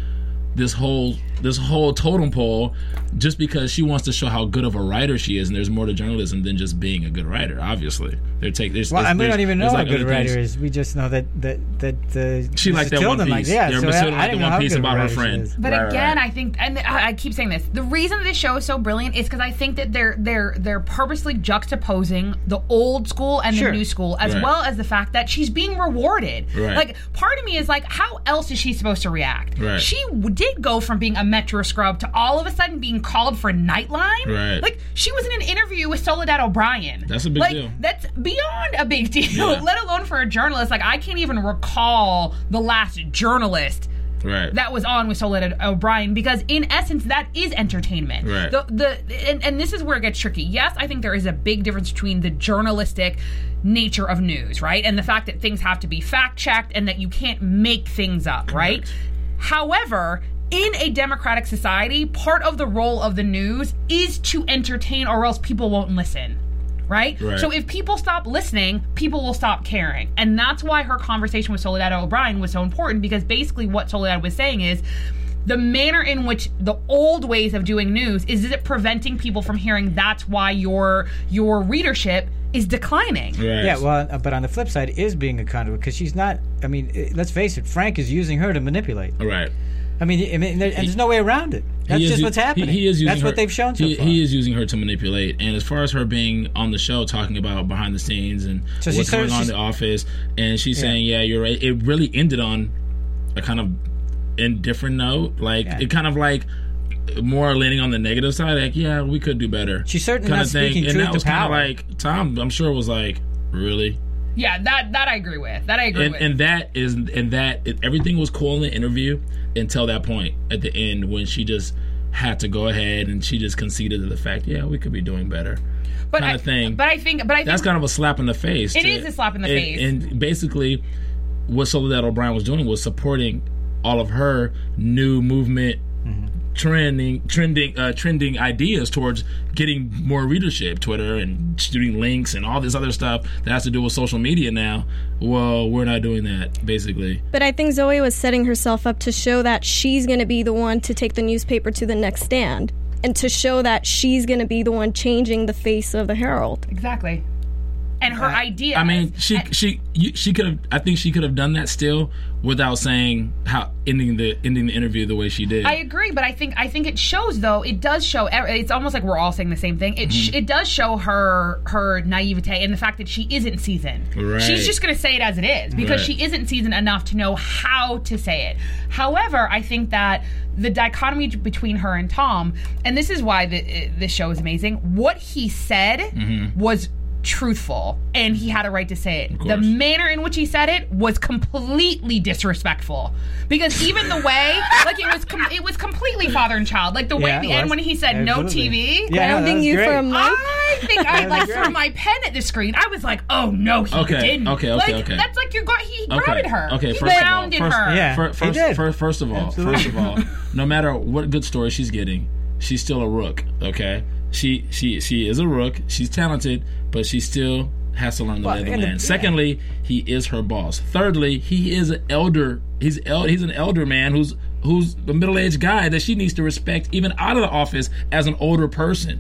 this whole this whole totem pole just because she wants to show how good of a writer she is, and there's more to journalism than just being a good writer. Obviously, they're take. There's, well, there's, and we don't even know like how good a writer things. is. We just know that that that the she liked that one piece. Like, yeah, yeah, so Matilda I, I liked the didn't know one how piece good of a about her writer she friend. is. But Right, again, right. I think, and I I keep saying this, the reason that this show is so brilliant is because I think that they're they're they're purposely juxtaposing the old school and Sure. the new school, as Right. well as the fact that she's being rewarded. Right. Like, part of me is like, how else is she supposed to react? Right. She w- did go from being a Metro scrub to all of a sudden being called for Nightline. Right. Like, she was in an interview with Soledad O'Brien. That's a big like, deal. That's beyond a big deal, Yeah. let alone for a journalist. Like, I can't even recall the last journalist Right. that was on with Soledad O'Brien, because in essence that is entertainment. Right. The the and, and this is where it gets tricky. Yes, I think there is a big difference between the journalistic nature of news, right, and the fact that things have to be fact checked and that you can't make things up, right? Correct. However, in a democratic society, part of the role of the news is to entertain, or else people won't listen. Right? Right. So if people stop listening, people will stop caring. And that's why her conversation with Soledad O'Brien was so important, because basically what Soledad was saying is the manner in which the old ways of doing news is it preventing people from hearing. That's why your your readership is declining. Right. Yeah, well, uh, but on the flip side, is being a conduit, because she's not. I mean, uh, let's face it, Frank is using her to manipulate. Right. I mean, I mean, there, and there's no way around it. That's He is just u- what's happening. He, he is using That's her, what they've shown so he, far. He is using her to manipulate. And as far as her being on the show, talking about behind the scenes and So she what's going started- on in she's- the office, and she's Yeah. saying, "Yeah, you're right." It really ended on a kind of indifferent note. Like Yeah. it kind of like more leaning on the negative side. Like, yeah, we could do better. She's certainly kind not of thing. speaking And truth that to was kind of power. like Tom. I'm sure was like, really. Yeah, that that I agree with. That I agree And, with. and that is and that it, everything was cool in the interview until that point at the end when she just had to go ahead and she just conceded to the fact, yeah, we could be doing better, but kind I, of thing. But I think, but I think That's kind of a slap in the face. It to- is a slap in the and, face. And basically, what Soledad O'Brien was doing was supporting all of her new movement. Trending, trending, uh, trending ideas towards getting more readership, Twitter and shooting links and all this other stuff that has to do with social media now. Well, we're not doing that, basically. But I think Zoe was setting herself up to show that she's going to be the one to take the newspaper to the next stand, and to show that she's going to be the one changing the face of the Herald. exactly. And her idea. I mean, she she you, she could have. I think she could have done that still without saying how ending the ending the interview the way she did. I agree, but I think I think it shows though. It does show. It's almost like we're all saying the same thing. It sh- it does show her her naivete and the fact that she isn't seasoned. Right. She's just going to say it as it is because Right. she isn't seasoned enough to know how to say it. However, I think that the dichotomy between her and Tom, and this is why the, this show is amazing. What he said Mm-hmm. was truthful, and he had a right to say it. The course. manner in which he said it was completely disrespectful, because even the way, like it was, com- it was completely father and child. Like the way Yeah, at it the end was. when he said no Absolutely. T V. Yeah, no, that Grounding was you great. for a month. I think I That like was threw great. my pen at the screen. I was like, "Oh no, he Okay, didn't." okay, okay, like, okay. That's like you're going. He Okay, grounded her. okay, he first of all, grounded first- her. Yeah. Fir- he First, did. first, first of all, Absolutely. first of all, no matter what good story she's getting, she's still a rook. Okay, she she she is a rook. She's talented, but she still has to learn the Well, lay of the and the- land. yeah. Secondly, he is her boss. Thirdly, he is an elder. He's el- he's an elder man who's who's a middle aged guy that she needs to respect even out of the office as an older person.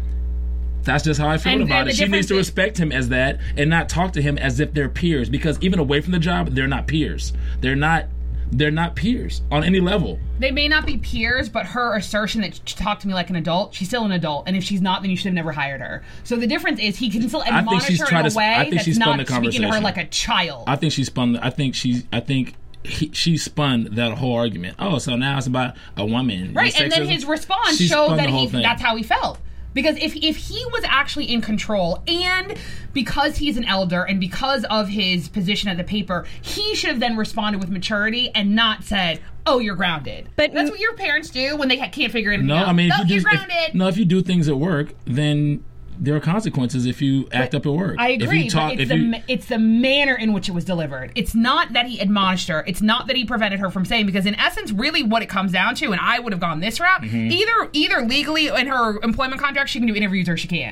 That's just how I feel And- about and it. the She needs difference to is- respect him as that and not talk to him as if they're peers, because even away from the job, they're not peers. They're not they're not peers on any level. They may not be peers, but her assertion that she talked to me like an adult, she's still an adult. And if she's not, then you should have never hired her. So the difference is he can still think admonish she's her tried in a to- way I think that's she spun not the speaking to her conversation. like a child. I think she spun. I think she. I think he, she spun that whole argument. Oh, so now it's about a woman, Right, and then sexism? his response She showed spun that the whole he thing. that's how he felt. Because if if he was actually in control, and because he's an elder and because of his position at the paper, he should have then responded with maturity and not said, "Oh, you're grounded." But that's m- what your parents do when they ha- can't figure anything No, out. I mean, no, if you you're do, if, grounded. no, if you do things at work, then there are consequences if you act up at work. I agree, If you talk, but it's if the you, ma- it's the manner in which it was delivered. It's not that he admonished her. It's not that he prevented her from saying, because in essence, really, what it comes down to, and I would have gone this route: Mm-hmm. either either legally in her employment contract, she can do interviews or she can't.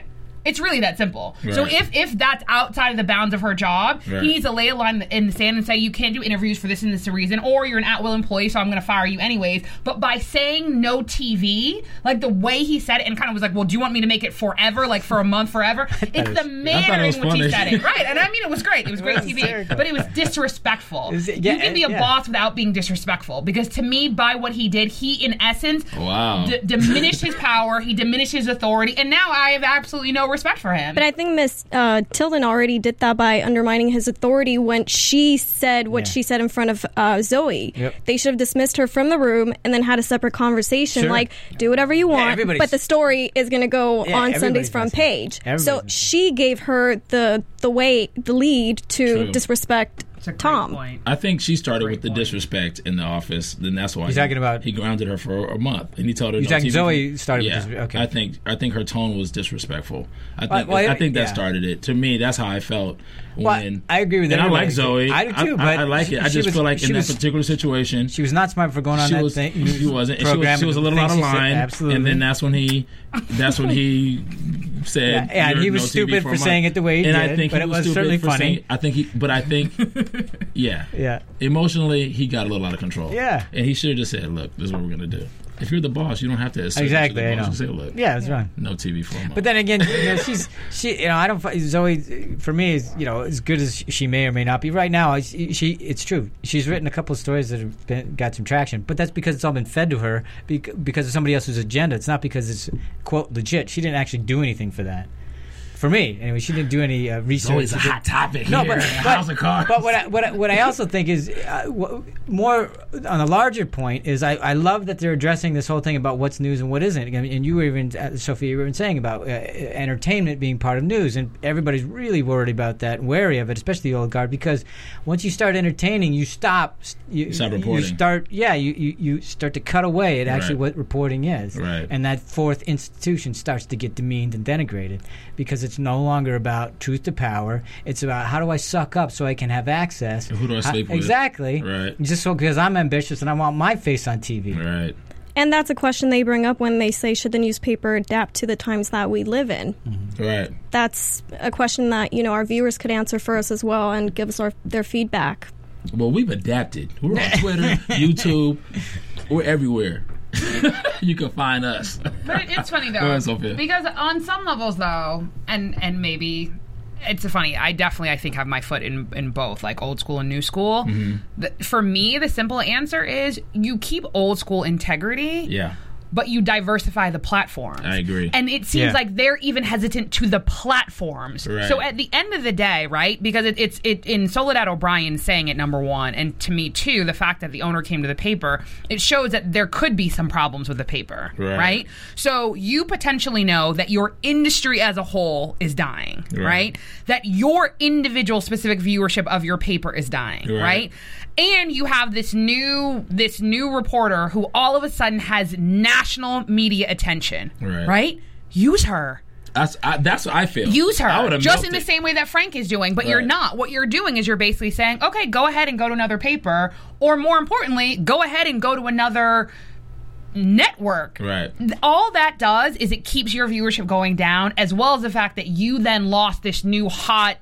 It's really that simple. Right. So if if that's outside of the bounds of her job, Right. he needs to lay a line in the sand and say, you can't do interviews for this and this reason, or you're an at-will employee, so I'm going to fire you anyways. But by saying no T V, like the way he said it, and kind of was like, well, do you want me to make it forever, like for a month, forever? It's the manner in which funny. he said it. Right, and I mean, it was great. It was great T V. But it was disrespectful. Is it- yeah, you can be a yeah. boss without being disrespectful. Because to me, by what he did, he, in essence, Wow. d- diminished his power, he diminished his authority, and now I have absolutely no respect for him. But I think Miss uh, Tilden already did that by undermining his authority when she said what Yeah. she said in front of uh, Zoe. Yep. They should have dismissed her from the room and then had a separate conversation, Sure. like, do whatever you want, everybody's- but the story is going to go Yeah, on everybody's Sunday's front messing. page. Everybody's So messing. she gave her the the way, the lead to True. disrespect It's a great Tom. point. I think she started Great with the point. disrespect in the office. Then that's why You're he, talking about- he grounded her for a month, and he told her. You're no talking T V Zoe started with Yeah, this- okay. I think I think her tone was disrespectful. I think Well, well, I think that yeah. started it. To me, that's how I felt. Well, When, I agree with and I everybody. like Zoe. I do too, I, but I like it. I she just was- feel like she in was- that particular situation, She was not smart for going on she that was, thing. she wasn't. She was, program she was a and little the out of things she said. line. Absolutely. And then that's when he, that's when he said, Yeah, yeah, and "You're he was no T V stupid for for a saying month." it the way he and did, I think but he it was was stupid certainly for funny. saying- I think he, but I think, yeah, Yeah. emotionally he got a little out of control. Yeah. and he should have just said, "Look, this is what we're gonna do." If you're the boss, you don't have to assert Exactly, that I you're the know. boss. You say, "Look, Yeah, that's right. no T V for a month." But then again, you know, she's she. You know, I don't. fi- Zoe, for me, is you know as good as she may or may not be right now. She, she it's true. She's written a couple of stories that have been, got some traction, but that's because it's all been fed to her bec- because of somebody else's agenda. It's not because it's quote legit. She didn't actually do anything for that. For me, anyway, she didn't do any uh, research. it's always a She did- hot topic No, here. but, in but, House of Cards. but what I, what I, what I also think is uh, w- more on a larger point is I, I love that they're addressing this whole thing about what's news and what isn't. I mean, and you were even uh, Sophia, you were even saying about uh, entertainment being part of news, and everybody's really worried about that and wary of it, especially the old guard, because once you start entertaining, you stop. You, Stop you reporting. start, yeah, you, you, you start to cut away at actually Right. what reporting is, Right. and that fourth institution starts to get demeaned and denigrated because it's no longer about truth to power. It's about how do I suck up so I can have access. Who do I How- sleep with? Exactly. Right. Just so because I'm ambitious and I want my face on T V. Right. And that's a question they bring up when they say, should the newspaper adapt to the times that we live in? Right. That's a question that, you know, our viewers could answer for us as well and give us our, their feedback. Well, we've adapted. We're on Twitter, YouTube, we're everywhere. You can find us. But it, it's funny Go though, ahead, Sophia. because on some levels though, and and maybe it's funny. I definitely I think have my foot in in both, like old school and new school. Mm-hmm. The, for me, the simple answer is you keep old school integrity. Yeah. But you diversify the platforms. I agree. And it seems Yeah. like they're even hesitant to the platforms. Right. So at the end of the day, right, because it, it's it in Soledad O'Brien saying it, number one, and to me, too, the fact that the owner came to the paper, it shows that there could be some problems with the paper, Right. right? So you potentially know that your industry as a whole is dying, Right. right? That your individual specific viewership of your paper is dying, Right. right? And you have this new this new reporter who all of a sudden has national media attention, Right. right? Use her. That's I, that's what I feel. Use her. I would've Just in the melted. same way that Frank is doing, but you're Right. not. What you're doing is you're basically saying, okay, go ahead and go to another paper, or more importantly, go ahead and go to another network. Right. All that does is it keeps your viewership going down, as well as the fact that you then lost this new hot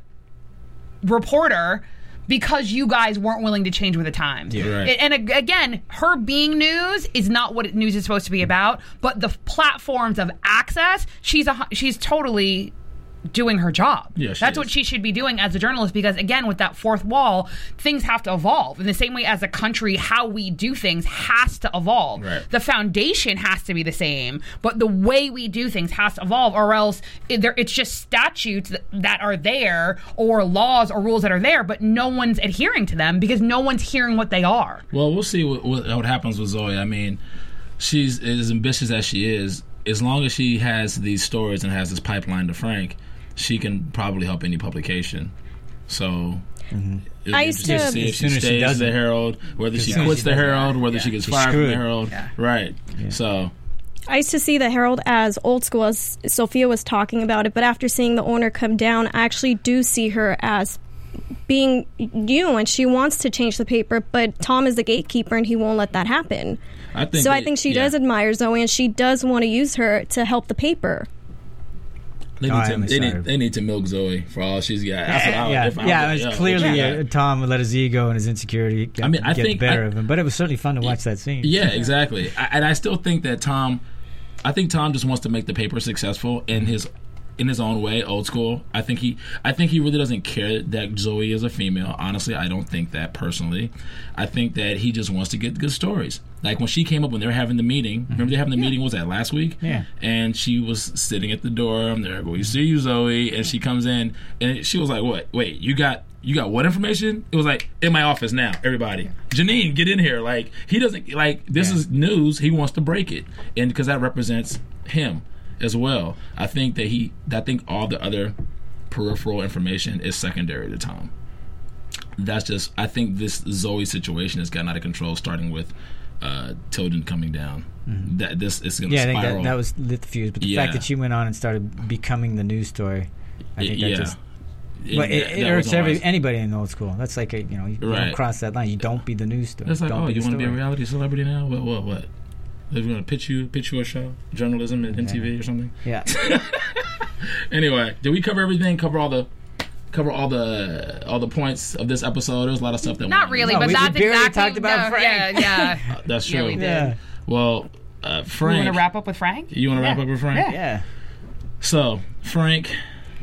reporter because you guys weren't willing to change with the times. Yeah. Right. And, and again, her being news is not what news is supposed to be about, but the platforms of access, she's a, she's totally doing her job. Yeah, she That's is. what she should be doing as a journalist, because again, with that fourth wall, things have to evolve. In the same way as a country, how we do things has to evolve. Right. The foundation has to be the same, but the way we do things has to evolve, or else it, there, it's just statutes that, that are there, or laws or rules that are there, but no one's adhering to them because no one's hearing what they are. Well, we'll see what, what, what happens with Zoe. I mean, she's as ambitious as she is. As long as she has these stories and has this pipeline to Frank, she can probably help any publication. So Mm-hmm. it'll I be used interesting to- see if As she soon as she stays does the it. Herald, whether she As soon as quits she the does it. Herald, whether Yeah. she gets She's fired from screwed. the Herald. Yeah. Right. So I used to see the Herald as old school, as Sophia was talking about it, but after seeing the owner come down, I actually do see her as being new, and she wants to change the paper, but Tom is the gatekeeper and he won't let that happen. I think So that- I think she yeah. does admire Zoe, and she does want to use her to help the paper. They Oh, need, I to, only they, saw need, her. they need to milk Zoe for all she's got. That's what I would- yeah, if I yeah, would- it was yeah, clearly yeah. uh, Tom would let his ego and his insecurity get, I mean, I get think the better I- of him. But it was certainly fun to watch that scene. Yeah, exactly. I, and I still think that Tom, I think Tom just wants to make the paper successful in his in his own way, old school. I think he, I think he really doesn't care that Zoe is a female. Honestly, I don't think that personally. I think that he just wants to get good stories. Like when she came up when they were having the meeting. Remember they were having the meeting? Was that last week? Yeah. And she was sitting at the door. I'm there. We see you, Zoe. And she comes in and she was like, "What? Wait, you got." You got what information? It was like, in my office now, everybody. Janine, get in here. Like, he doesn't, like, this Yeah. is news. He wants to break it. And because that represents him as well. I think that he, I think all the other peripheral information is secondary to Tom. That's just, I think this Zoe situation has gotten out of control, starting with uh, Tilden coming down. Mm-hmm. That this is going to Yeah, I think spiral. that, that was lit the fuse. But the Yeah. fact that she went on and started becoming the news story, I think that yeah. just. And But it, that- it that irks was every, always- anybody in the old school. That's like a, you know, you Right. don't cross that line. You don't be the news story. It's like, Don't oh, be you the want to be a story. reality celebrity now? What, what, what? They're going to pitch you, pitch you a show, journalism and M T V or something. Yeah. Anyway, did we cover everything? Cover all the, cover all the, all the points of this episode? There was a lot of stuff that Not went- really, No, but we- we that's barely exactly. talked about no, Frank. Yeah, yeah. Uh, that's true. Yeah, we did. Yeah. Well, uh, Frank. You want to wrap up with Frank? You want to wrap Yeah. up with Frank? Yeah. Yeah. So Frank,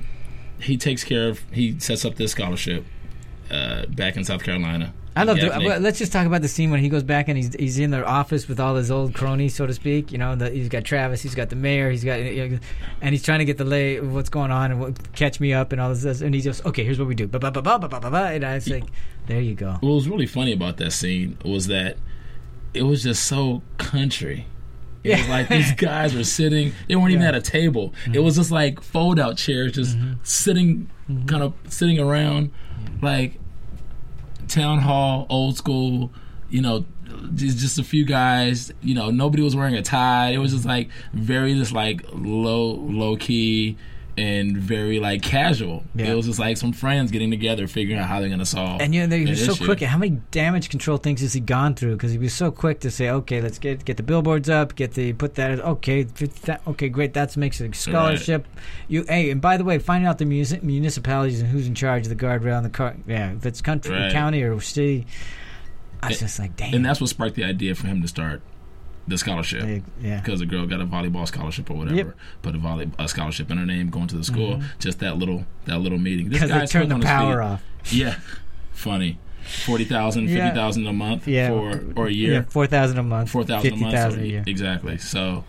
he takes care of. He sets up this scholarship uh, back in South Carolina. I love. Gaffney. The, well, let's just talk about the scene when he goes back and he's he's in their office with all his old cronies, so to speak. You know, the, he's got Travis, he's got the mayor, he's got, and he's trying to get the lay of what's going on and what, catch me up and all this. And he just, okay, here's what we do. Ba ba ba ba ba ba ba. And I was like, there you go. What was really funny about that scene was that it was just so country. It was like these guys were sitting. They weren't even Yeah. at a table. Mm-hmm. It was just like fold-out chairs, just Mm-hmm. sitting, Mm-hmm. kind of sitting around, like town hall, old school. You know, just, just a few guys. You know, nobody was wearing a tie. It was just like very just like low, low key. And very like casual. Yeah. It was just like some friends getting together, figuring out how they're gonna solve. And you know, they an were so issue. quick. How many damage control things has he gone through? Because he was so quick to say, "Okay, let's get get the billboards up, get the put that. Okay, that, okay, great. That makes a scholarship. You, hey, and by the way, finding out the munici- municipalities and who's in charge of the guardrail and the car. Yeah, if it's country, Right. county, or city. I was And- just like, damn. And that's what sparked the idea for him to start the scholarship. They- yeah. Because the girl got a volleyball scholarship or whatever, Yep. put a volley a scholarship in her name, going to the school. Just that little that little meeting. This Because they guy's turned quick the on his power feet. off. Yeah, funny. Forty thousand, Yeah. fifty thousand a month Yeah, for or a year. Yeah, four thousand a month. Four thousand a fifty month. thousand so- a year. Exactly. So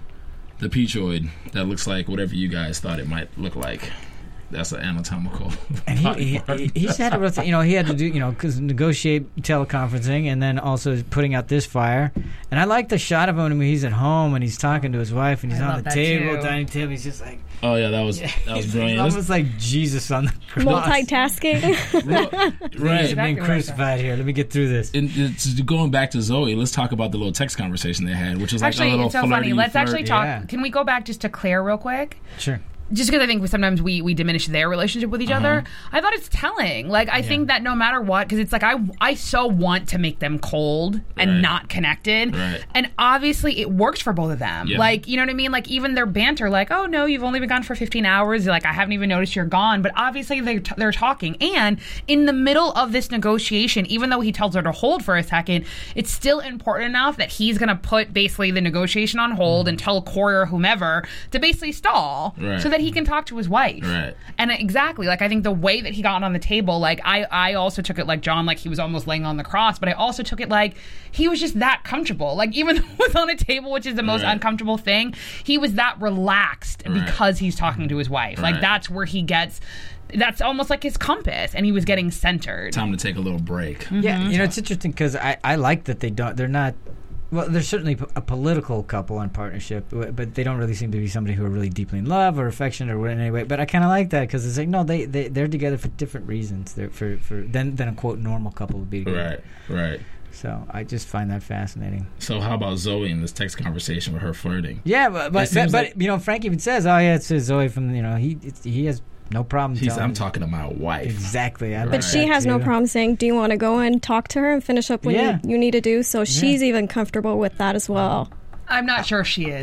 the peachoid that looks like whatever you guys thought it might look like. That's an anatomical. And he, body he, part. he he's had to, rough- you know, he had to do, you know, because negotiate teleconferencing and then also putting out this fire. And I like the shot of him when he's at home and he's talking to his wife and he's I on love the that table, too. dining table. He's just like, Oh yeah, that was that was he's brilliant. almost like Jesus on the cross. Multitasking. Right. I'm Exactly being right. crucified here. Let me get through this. And it's going back to Zoe, let's talk about the little text conversation they had, which was like Actually, a little it's so flirty funny. Let's flirt. actually talk. Yeah. Can we go back just to Claire real quick? Sure. Just because I think sometimes we, we diminish their relationship with each Uh-huh. other. I thought it's telling. Like, I think that no matter what, because it's like I, I so want to make them cold and Right. not connected. Right. And obviously it works for both of them. Yeah. Like, you know what I mean? Like, even their banter, like, oh, no, you've only been gone for fifteen hours. Like, I haven't even noticed you're gone. But obviously they're, t- they're talking. And in the middle of this negotiation, even though he tells her to hold for a second, it's still important enough that he's going to put basically the negotiation on hold and tell Corey or whomever to basically stall Right. so that he can talk to his wife. Right. And exactly, like, I think the way that he got on the table, like, I, I also took it like John, like he was almost laying on the cross, but I also took it like he was just that comfortable. Like, even though it was on a table, which is the most Right. uncomfortable thing, he was that relaxed Right. because he's talking to his wife. Like, Right. that's where he gets, that's almost like his compass, and he was getting centered. Time to take a little break. Yeah, you know, it's interesting because I, I like that they don't, they're not, well, they're certainly a political couple in partnership, but they don't really seem to be somebody who are really deeply in love or affectionate or in any way. But I kind of like that because it's like, no, they, they, they're together for different reasons. They're for, for than, than a, quote, normal couple would be together. Right, right. So I just find that fascinating. So how about Zoe in this text conversation with her flirting? Yeah, but, but, It seems but like- you know, Frank even says, oh, yeah, it's Zoe from, you know, he it's, he has no problem He's, telling I'm me. talking to my wife. Exactly. I But like But she that, has no too. problem saying, do you want to go and talk to her and finish up when Yeah. you, you need to do? So she's even comfortable with that as well. I'm not sure if she is.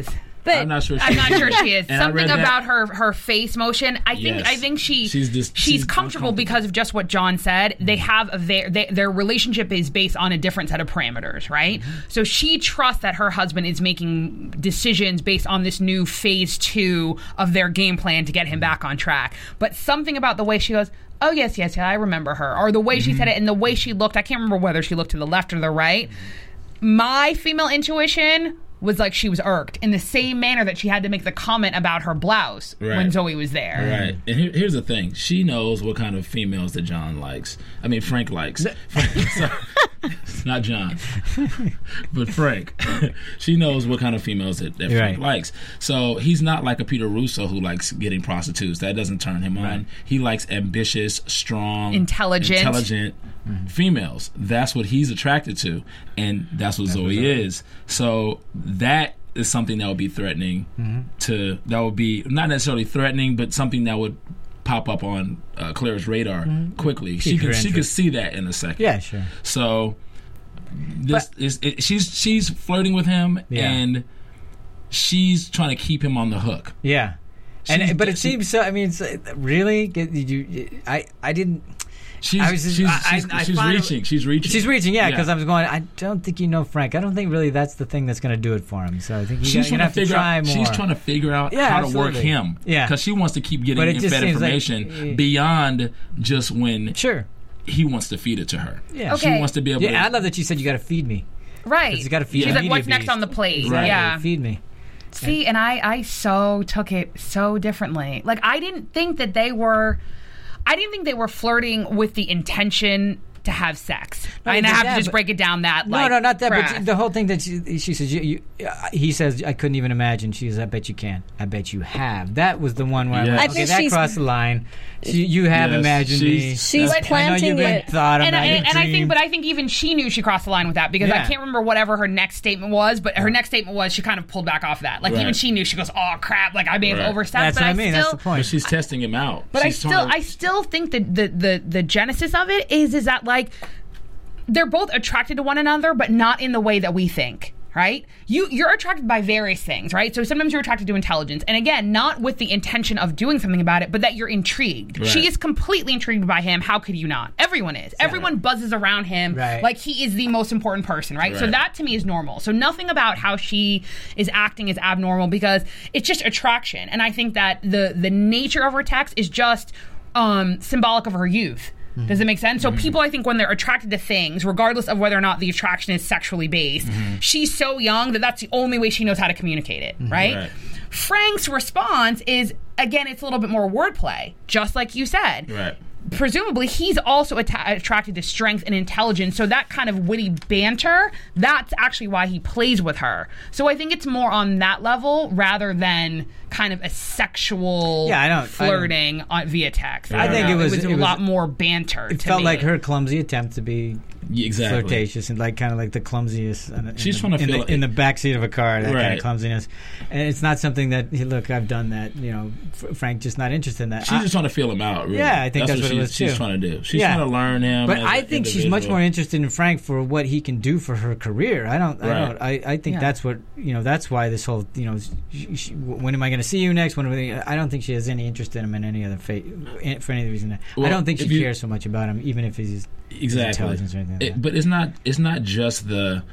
But I'm not sure. She I'm is not sure either. she is. And I Something read that- about her her face motion. I think Yes. I think she She's just- she's, she's comfortable uncomfortable. because of just what John said. They have a their they, their relationship is based on a different set of parameters, right? Mm-hmm. So she trusts that her husband is making decisions based on this new phase two of their game plan to get him back on track. But something about the way she goes, oh, yes, yes, yeah, I remember her. Or the way she said it and the way she looked. I can't remember whether she looked to the left or the right. My female intuition was like she was irked in the same manner that she had to make the comment about her blouse Right. when Zoe was there. Right. And here, here's the thing. She knows what kind of females that John likes. I mean, Frank likes. Sorry. Not John. But Frank. She knows what kind of females that, that Frank Right. likes. So he's not like a Peter Russo who likes getting prostitutes. That doesn't turn him on. He likes ambitious, strong, Intelligent. intelligent females. That's what he's attracted to. And that's what Zoe is. So that is something that would be threatening to, that would be not necessarily threatening, but something that would pop up on uh, Claire's radar quickly. She Pique her can she can interest. see that in a second. Yeah, sure. So this is it, she's she's flirting with him Yeah. and she's trying to keep him on the hook. Yeah. She's- And but it she- seems so. I mean, it's, uh, really, Get- did you? I I didn't. She's I was just- she's, I- she's, I she's find- reaching. She's reaching. She's reaching, yeah, Yeah. because I was going. I don't think you know Frank. I don't think really that's the thing that's going to do it for him. So I think you She's gotta, you're trying gonna to have to figure try out. more. She's trying to figure out Yeah, how to work absolutely. him. Yeah. because she wants to keep getting But it just infed seems like- information beyond just when Sure. he wants to feed it to her. Yeah. She Okay. wants to be able Yeah, to. I love that you said you got to feed me. Right. You got to feed. She's the like, what's media next beast." on the plate? Exactly. Yeah. Feed me. See, and I, I so took it so differently. Like, I didn't think that they were, I didn't think they were flirting with the intention to have sex. No, and I just have that, to just but- break it down that, No, like, no, not that. craft. But the whole thing that she, she says, you, you, uh, he says, I couldn't even imagine. She says, I bet you can. I bet you have. That was the one where Yeah. I'm I like, okay, think that she's- crossed the line. She, you have Yes, imagined me. she's- She's But- I know planting you've been it. thought and, about. and, you've and I think, dreamed. but I think even she knew she crossed the line with that because I Yeah. can't remember whatever her next statement was, but her next statement was she kind of pulled back off that. Like Right. even she knew she goes, "Oh crap!" Like I may have Right. overstepped, That's but what I I mean. still, That's the point. But she's testing him out. But She's I still, trying to- I still think that the, the the genesis of it is is that like they're both attracted to one another, but not in the way that we think. Right? You you're attracted by various things, right? So sometimes you're attracted to intelligence, and again, not with the intention of doing something about it, but that you're intrigued. Right. She is completely intrigued by him. How could you not? Everyone is. Everyone buzzes around him Right. like he is the most important person, right? So Right. that to me is normal. So nothing about how she is acting is abnormal because it's just attraction, and I think that the the nature of her text is just um, symbolic of her youth. Does it make sense? So people, I think, when they're attracted to things, regardless of whether or not the attraction is sexually based, she's so young that that's the only way she knows how to communicate it, right? Right. Frank's response is, again, it's a little bit more wordplay, just like you said. Right. Presumably, he's also atta- attracted to strength and intelligence, so that kind of witty banter, that's actually why he plays with her. So I think it's more on that level rather than kind of a sexual Yeah, I don't- I don't- flirting on, via text. I don't think know. it was- a it was- lot more banter. It to felt me. like her clumsy attempt to be Yeah, exactly. flirtatious and like kind of like the clumsiest. In, in She's the, trying to in feel the, in the backseat of a car. That kind Right. of clumsiness, and it's not something that hey, look, I've done that. You know, F- Frank just not interested in that. She's I- just trying to feel him out. Really. Yeah, I think that's what it she's, was, she's too. trying to do. She's Yeah. trying to learn him. But as I an think she's much individual. more interested in Frank for what he can do for her career. I don't. I Right. don't. I, I think Yeah. that's what you know. That's why this whole you know. She, she, when am I going to see you next? When? Am I, I don't think she has any interest in him in any other fa- in- for any reason. I Well, don't think she if you- cares so much about him, even if he's exactly. intelligence or anything like It- that. but it's not. It's not just the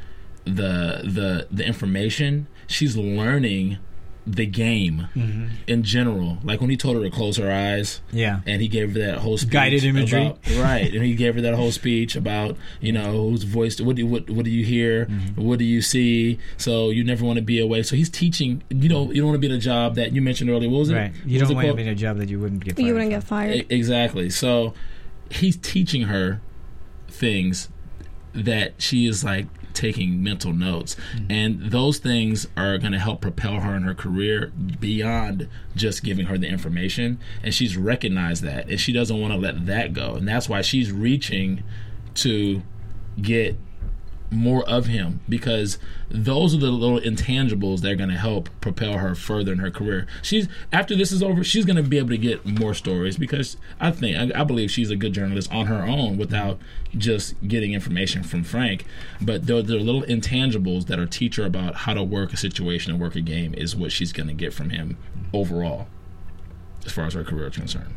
the the the information. She's learning the game Mm-hmm. in general. Like when he told her to close her eyes. Yeah. And he gave her that whole speech Guided imagery. about- right. And he gave her that whole speech about, you know, whose voice, what do, what, what do you hear? Mm-hmm. What do you see? So you never want to be away. So he's teaching, you know, you don't want to be in a job that you mentioned earlier. What was it? Right. You What was don't it want to called? be in a job that you wouldn't get fired You wouldn't from. get fired. E- Exactly. So he's teaching her things that she is like taking mental notes, Mm-hmm. and those things are going to help propel her in her career beyond just giving her the information, and she's recognized that, and she doesn't want to let that go, and that's why she's reaching to get more of him, because those are the little intangibles that are going to help propel her further in her career. She's after this is over, she's going to be able to get more stories, because I think I, I believe she's a good journalist on her own without just getting information from Frank. But there, there are little intangibles that are teach her about how to work a situation and work a game is what she's going to get from him overall, as far as her career is concerned.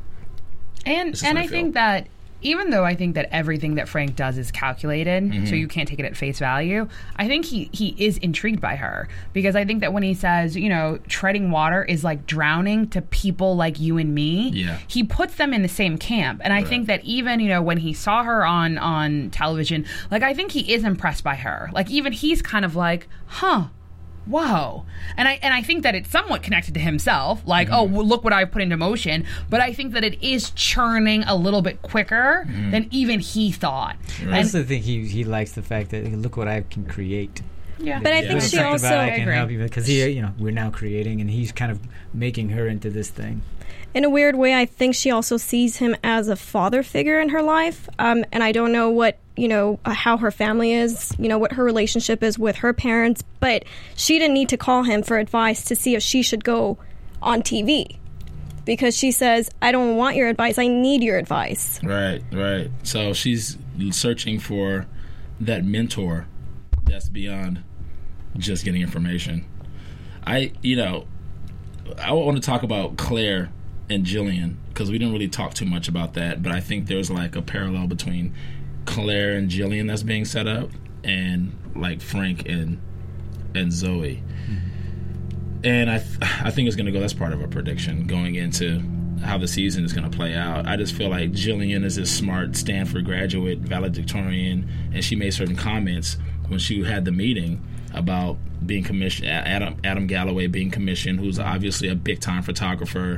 And and I, I think that even though I think that everything that Frank does is calculated, mm-hmm. so you can't take it at face value, I think he, he is intrigued by her. Because I think that when he says, you know, treading water is like drowning to people like you and me, yeah. he puts them in the same camp. And I right. think that even, you know, when he saw her on, on television, like, I think he is impressed by her. Like, even he's kind of like, huh. Whoa. And I and I think that it's somewhat connected to himself, like, mm-hmm. oh, well, look what I've put into motion. But I think that it is churning a little bit quicker mm-hmm. than even he thought. Right. I also think he he likes the fact that, look what I can create. Yeah, but I yeah. think she also about, I can help you because he, you know, we're now creating, and he's kind of making her into this thing. In a weird way, I think she also sees him as a father figure in her life, um, and I don't know what, you know, uh, how her family is, you know, what her relationship is with her parents, but she didn't need to call him for advice to see if she should go on T V, because she says, I don't want your advice, I need your advice. Right, right. So she's searching for that mentor that's beyond just getting information. I, you know, I want to talk about Claire and Jillian, because we didn't really talk too much about that, but I think there's like a parallel between Claire and Jillian that's being set up, and like Frank and and Zoe. Mm-hmm. And I th- I think it's going to go, that's part of a prediction going into how the season is going to play out. I just feel like Jillian is this smart Stanford graduate valedictorian, and she made certain comments when she had the meeting about being commissioned, Adam Adam Galloway being commissioned, who's obviously a big time photographer,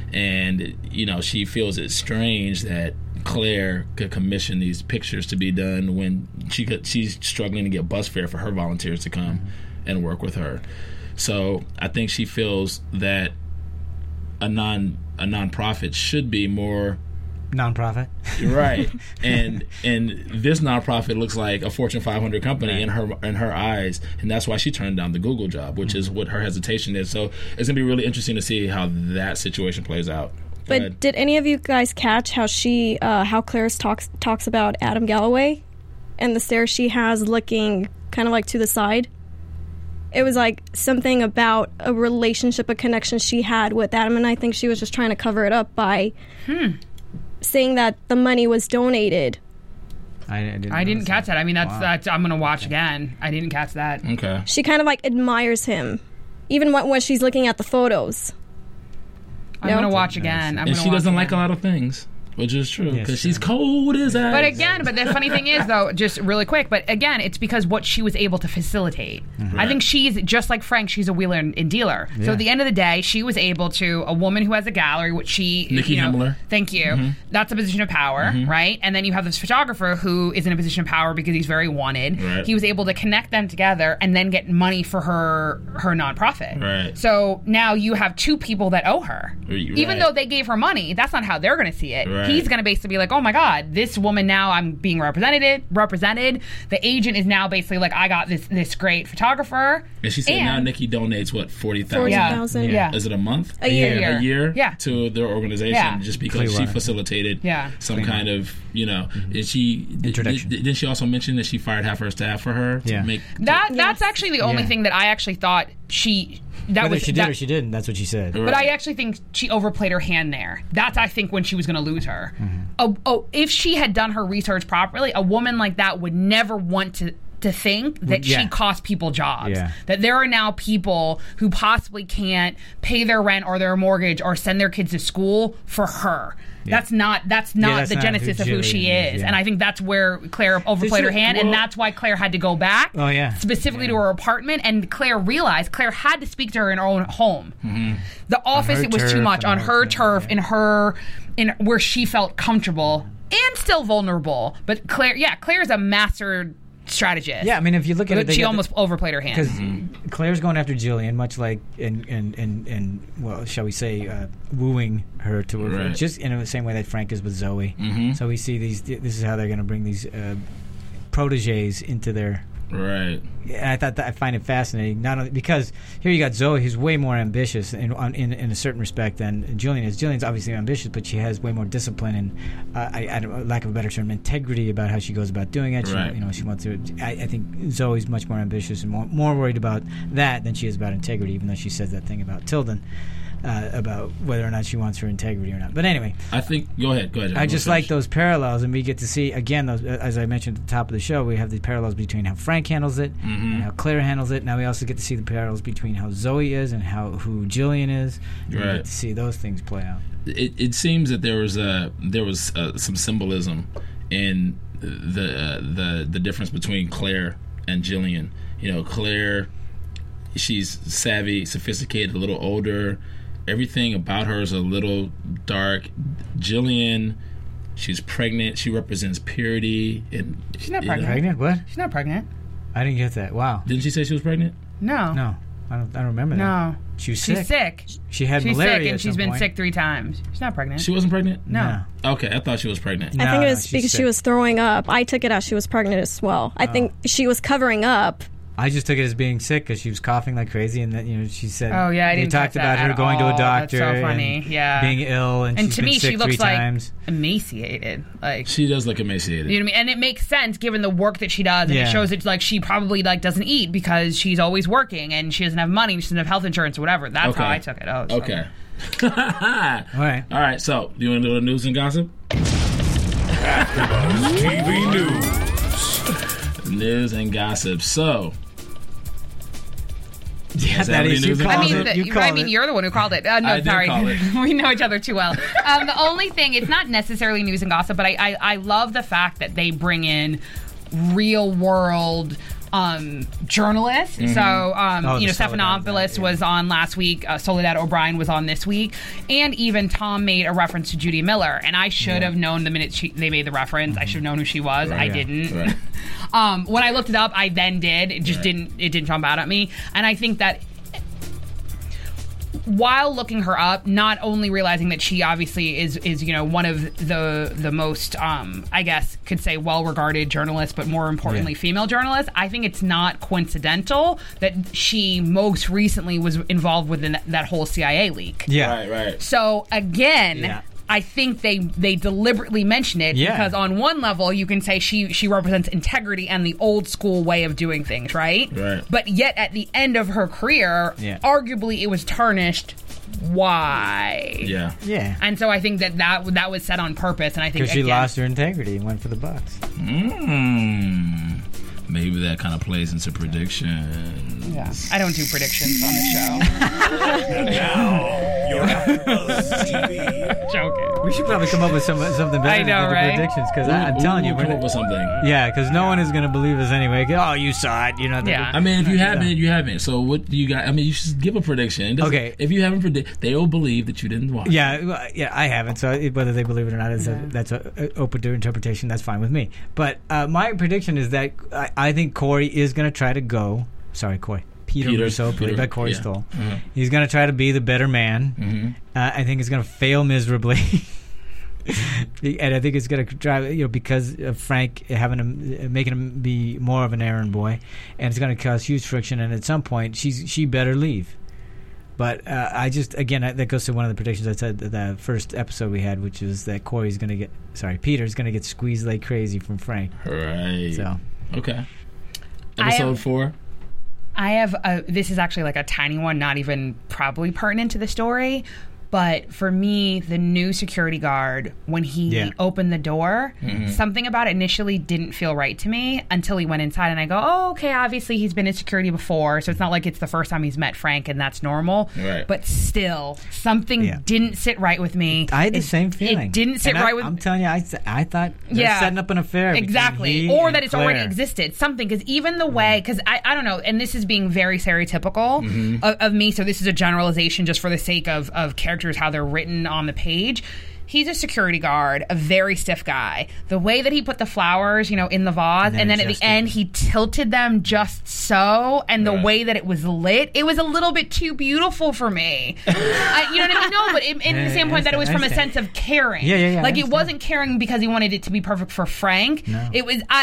and you know, she feels it's strange that Claire could commission these pictures to be done when she could, she's struggling to get bus fare for her volunteers to come and work with her. So I think she feels that a non a nonprofit should be more nonprofit, right? And and this nonprofit looks like a Fortune five hundred company right. in her in her eyes, and that's why she turned down the Google job, which mm-hmm. is what her hesitation is. So it's gonna be really interesting to see how that situation plays out. Go but ahead. Did any of you guys catch how she uh, how Claire talks talks about Adam Galloway and the stare she has looking kind of like to the side? It was like something about a relationship, a connection she had with Adam, and I think she was just trying to cover it up by hmm. saying that the money was donated. I didn't, I didn't catch that. I mean, that's, wow. that's I'm going to watch again. I didn't catch that. Okay. She kind of like admires him, even when, when she's looking at the photos. I'm no? going to watch again. I'm and she doesn't again. like a lot of things. Which is true, because yes, she's cold as ice. But again, but the funny thing is, though, just really quick, but again, it's because what she was able to facilitate. Mm-hmm. Right. I think she's, just like Frank, she's a wheeler and, and dealer. Yeah. So at the end of the day, she was able to, a woman who has a gallery, which she... Nikki you know, Himmler. Thank you. Mm-hmm. That's a position of power, mm-hmm. right? And then you have this photographer who is in a position of power because he's very wanted. Right. He was able to connect them together and then get money for her her nonprofit. Right. So now you have two people that owe her. Right. Even though they gave her money, that's not how they're going to see it. Right. He's going to basically be like, oh my God, this woman now I'm being represented. Represented. The agent is now basically like, I got this this great photographer. And she said and now Nikki donates what forty thousand. Forty thousand. Yeah. yeah. Is it a month? A year. A year. Yeah. To their organization, yeah. just because Clear she facilitated yeah. some Clear kind of, you know, mm-hmm. and she introduction. Did, didn't she also mention that she fired half her staff for her? To yeah. make that to, that's actually the only yeah. thing that I actually thought she. That Whether was, she did that, or she didn't, that's what she said. Right. But I actually think she overplayed her hand there. That's, I think, when she was going to lose her. Mm-hmm. Oh, oh, if she had done her research properly, a woman like that would never want to to think that yeah. she cost people jobs. Yeah. That there are now people who possibly can't pay their rent or their mortgage or send their kids to school for her. Yeah. That's not that's not yeah, that's the not genesis who of who she Jillian is. is, yeah. And I think that's where Claire overplayed her hand, well, and that's why Claire had to go back. Oh, yeah. Specifically yeah. to her apartment, and Claire realized Claire had to speak to her in her own home. Mm-hmm. The office, it was too much on her turf, in her in where she felt comfortable and still vulnerable. But Claire, yeah, Claire's a master strategist. Yeah, I mean, if you look at but it, she almost the, overplayed her hand because mm-hmm. Claire's going after Jillian, much like and and and and well, shall we say, uh, wooing her to her, right. just in the same way that Frank is with Zoe. Mm-hmm. So we see these. This is how they're going to bring these uh, proteges into their Right. And I thought that I find it fascinating, not only because here you got Zoe, who's way more ambitious in in, in a certain respect than Julian is. Julian's obviously ambitious, but she has way more discipline and, uh, I, I don't, lack of a better term, integrity about how she goes about doing it. She, right. You know, she wants to. I, I think Zoe's much more ambitious and more, more worried about that than she is about integrity, even though she says that thing about Tilden. Uh, about whether or not she wants her integrity or not. But anyway. I think, go ahead, go ahead. I just like those parallels, and we get to see, again, those, as I mentioned at the top of the show, we have the parallels between how Frank handles it mm-hmm. and how Claire handles it. Now we also get to see the parallels between how Zoe is and how who Jillian is. And right. We get to see those things play out. It, it seems that there was a, there was uh, some symbolism in the, uh, the, the difference between Claire and Jillian. You know, Claire, she's savvy, sophisticated, a little older. Everything about her is a little dark. Jillian, she's pregnant. She represents purity. And she's not pregnant. Pregnant? What? She's not pregnant. I didn't get that. Wow. Didn't she say she was pregnant? No. No. I don't, I don't remember that. No. She was sick. She's sick. She had she's malaria sick, and at she's some been point. sick three times. She's not pregnant. She wasn't pregnant? No. no. Okay, I thought she was pregnant. No, I think it no, was she's because sick. she was throwing up. I took it as she was pregnant as well. I Oh. think she was covering up. I just took it as being sick because she was coughing like crazy, and then you know she said. Oh yeah, I they didn't talked catch about that her at going all. to a doctor. That's so funny. And yeah, being ill, and, and she's to been me, sick she looks three like times. emaciated. Like She does look emaciated. you know what I mean, and it makes sense given the work that she does, and Yeah. it shows it's like she probably like doesn't eat because she's always working and she doesn't have money, she doesn't have health insurance or whatever. That's Okay. how I took it. Oh, so. Okay. All right. All right, so do you want to do the news and gossip? AfterBuzz T V News. News and gossip. So, Yeah, Is that that any is. You news and called I mean, it. the, You I called mean, it. you're the one who called it. Uh, no, I did sorry, call it. we know each other too well. Um, the only thing, it's not necessarily news and gossip, but I, I, I love the fact that they bring in real world um, journalists. Mm-hmm. So, um, Oh, you know, the Soledad, Stephanopoulos yeah. was on last week. Uh, Soledad O'Brien was on this week, and even Tom made a reference to Judy Miller. And I should have known the minute she, they made the reference. I should have known who she was. I yeah. didn't. Right. um, when I looked it up, I then did. It just Right. didn't. It didn't jump out at me. And I think that while looking her up, not only realizing that she obviously is is you know one of the the most um, I guess could say well regarded journalists, but more importantly Yeah. female journalists, I think it's not coincidental that she most recently was involved with the, that whole C I A leak. Yeah. Right, right. So again. Yeah. I think they they deliberately mention it Yeah. because on one level you can say she she represents integrity and the old school way of doing things, right? Right. But yet at the end of her career, Yeah. arguably it was tarnished. Why? Yeah. Yeah. And so I think that that, that was set on purpose, and I think Because she again, lost her integrity and went for the Bucks. Mm. Maybe that kind of plays into predictions. Yeah. I don't do predictions on the show. Now, your AfterBuzz T V. Joking. We should probably come up with some something better I know, than the right? predictions because I'm telling you, we'll we're come up not, with something. yeah, because no one is going to believe us anyway. Oh, you saw it, you know. the- Yeah. I mean, if you haven't, you haven't. So what do you got? I mean, you should give a prediction. It doesn't- Okay. If you haven't predict, they'll believe that you didn't watch. Yeah, well, yeah, I haven't. So it- whether they believe it or not, is a, that's a, a open to interpretation. That's fine with me. But uh, my prediction is that I, I think Corey is going to try to go. Sorry, Corey. Peter, Peter- Russo, played Peter, by Corey yeah. Stoll. Mhm. He's going to try to be the better man. Mm-hmm. Uh, I think he's going to fail miserably. And I think it's going to drive, you know, because of Frank having him, making him be more of an errand boy, and it's going to cause huge friction. And at some point, she's she better leave. But uh, I just, again, that goes to one of the predictions I said the first episode we had, which is that Corey's going to get, sorry, Peter's going to get squeezed like crazy from Frank. Right. So, Okay. I Episode have- four. I have a, this is actually like a tiny one, not even probably pertinent to the story. But for me, the new security guard, when he Yeah. opened the door, Mm-hmm. something about it initially didn't feel right to me until he went inside. And I go, oh, okay, obviously he's been in security before. So it's not like it's the first time he's met Frank and that's normal. Right. But still, something Yeah. didn't sit right with me. I had the It- same feeling. It didn't sit And I, right with I'm telling you, I, I thought they're Yeah. setting up an affair. between Exactly. he Or and that it's already Claire. existed. Something. Because even the way, because I, I don't know, and this is being very stereotypical Mm-hmm. of, of me, so this is a generalization just for the sake of, of characters, how they're written on the page. He's a security guard, a very stiff guy. The way that he put the flowers, you know, in the vase, And and then then at the adjusted end them. he tilted them just so, and the Right. way that it was lit, it was a little bit too beautiful for me. I, you know what I mean? No, but in, in Yeah, the I standpoint that it was from a understand. sense of caring. Yeah, yeah, yeah, I Like it understand. wasn't caring because he wanted it to be perfect for Frank. No. It was I. I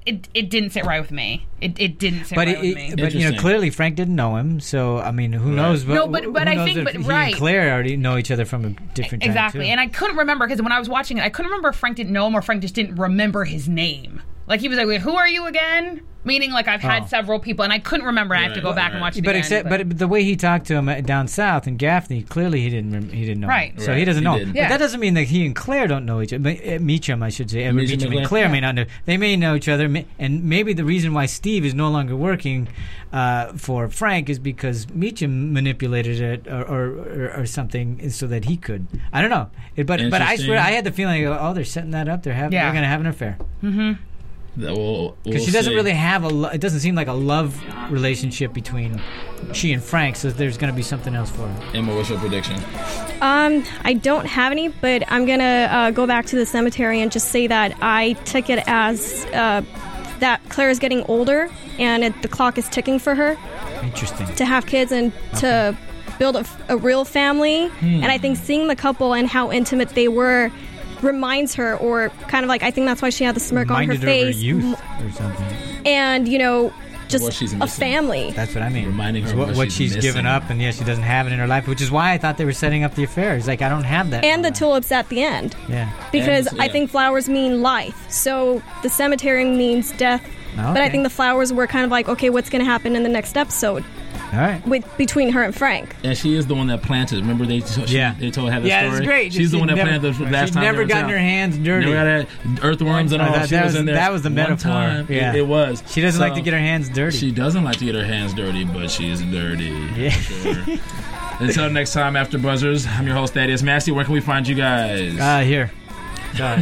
it, it didn't sit right with me. It, it didn't sit but right it, with me. But you know, clearly Frank didn't know him, so I mean, who Right. knows? But, No, but- but who I knows think- if but he right. and Claire already know each other from a different time, Exactly. too. And I couldn't remember because when I was watching it, I couldn't remember if Frank didn't know him or Frank just didn't remember his name. Like he was like, "Wait, who are you again?" Meaning, like I've had Oh. several people, and I couldn't remember. I have to Right, go back right. and watch it But again. except, but the way he talked to him uh, down south in Gaffney, clearly he didn't rem- he didn't know. him. Right. So Right, he doesn't he know. him. didn't. But Yeah. that doesn't mean that he and Claire don't know each other. Uh, Meacham, I should say. Uh, Meacham Meacham and and Claire. Claire may not know. They may know each other, may- and maybe the reason why Steve is no longer working uh, for Frank is because Meacham manipulated it or or, or, or something so that he could. I don't know. It, but but I swear Interesting. I had the feeling, oh, they're setting that up. They're having Yeah. they're going to have an affair. That we'll, Because we'll she doesn't see. really have a. Lo- it doesn't seem like a love relationship between she and Frank. So there's going to be something else for her. Emma, what's your prediction? Um, I don't have any, but I'm gonna uh, go back to the cemetery and just say that I took it as uh, that Claire is getting older and it, the clock is ticking for her Interesting. to have kids and to build a, a real family. And I think seeing the couple and how intimate they were reminds her, or kind of like I think that's why she had the smirk on her Reminded her of her face, youth m- or something. and you know, just What she's a missing. family. That's what I mean. Reminding her It's what, what what she's she's given missing. up, and yeah, she doesn't have it in her life, which is why I thought they were setting up the affair. It's like I don't have that. And in the my life. tulips at the end. Yeah. Because And- I yeah. think flowers mean life. So the cemetery means death. But I Okay. think the flowers were kind of like, okay, what's going to happen in the next episode All right. with between her and Frank? And she is the one that planted. Remember they she, Yeah. they told her the Yeah, story. it's great. She's the She'd one that never- planted the last she'd time. never they were gotten town. her hands dirty. Never got her earthworms and Oh, all. that- she that was was- in there that was the one metaphor. time. Yeah. It, it was. She doesn't like So, to get her hands dirty. She doesn't like to get her hands dirty, but she's dirty. Yeah. For sure. Until next time, After Buzzers, I'm your host, Thaddeus Massey. Where can we find you guys? Ah, here. Sorry.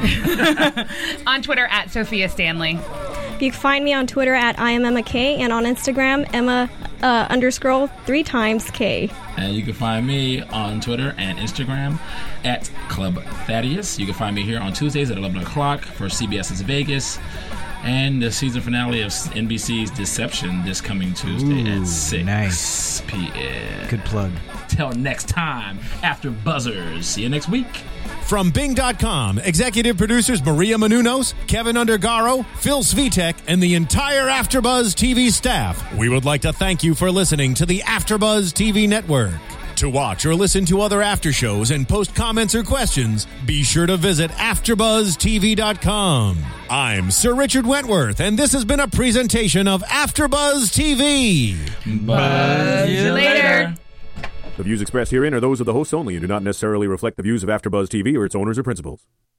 On Twitter at Sophia Stanley. You can find me on Twitter at I am Emma K and on Instagram Emma uh, underscore three times K. And you can find me on Twitter and Instagram at Club Thaddeus. You can find me here on Tuesdays at eleven o'clock for CBS's Vegas. And the season finale of N B C's Deception this coming Tuesday Ooh, at six nice. p.m. Good plug. Till next time, After Buzzers. See you next week. From Bing dot com, executive producers Maria Menounos, Kevin Undergaro, Phil Svitek, and the entire AfterBuzz T V staff, we would like to thank you for listening to the AfterBuzz T V network. To watch or listen to other after shows and post comments or questions, be sure to visit after buzz T V dot com. I'm Sir Richard Wentworth, and this has been a presentation of AfterBuzz T V. Buzz you later. The views expressed herein are those of the hosts only and do not necessarily reflect the views of AfterBuzz T V or its owners or principals.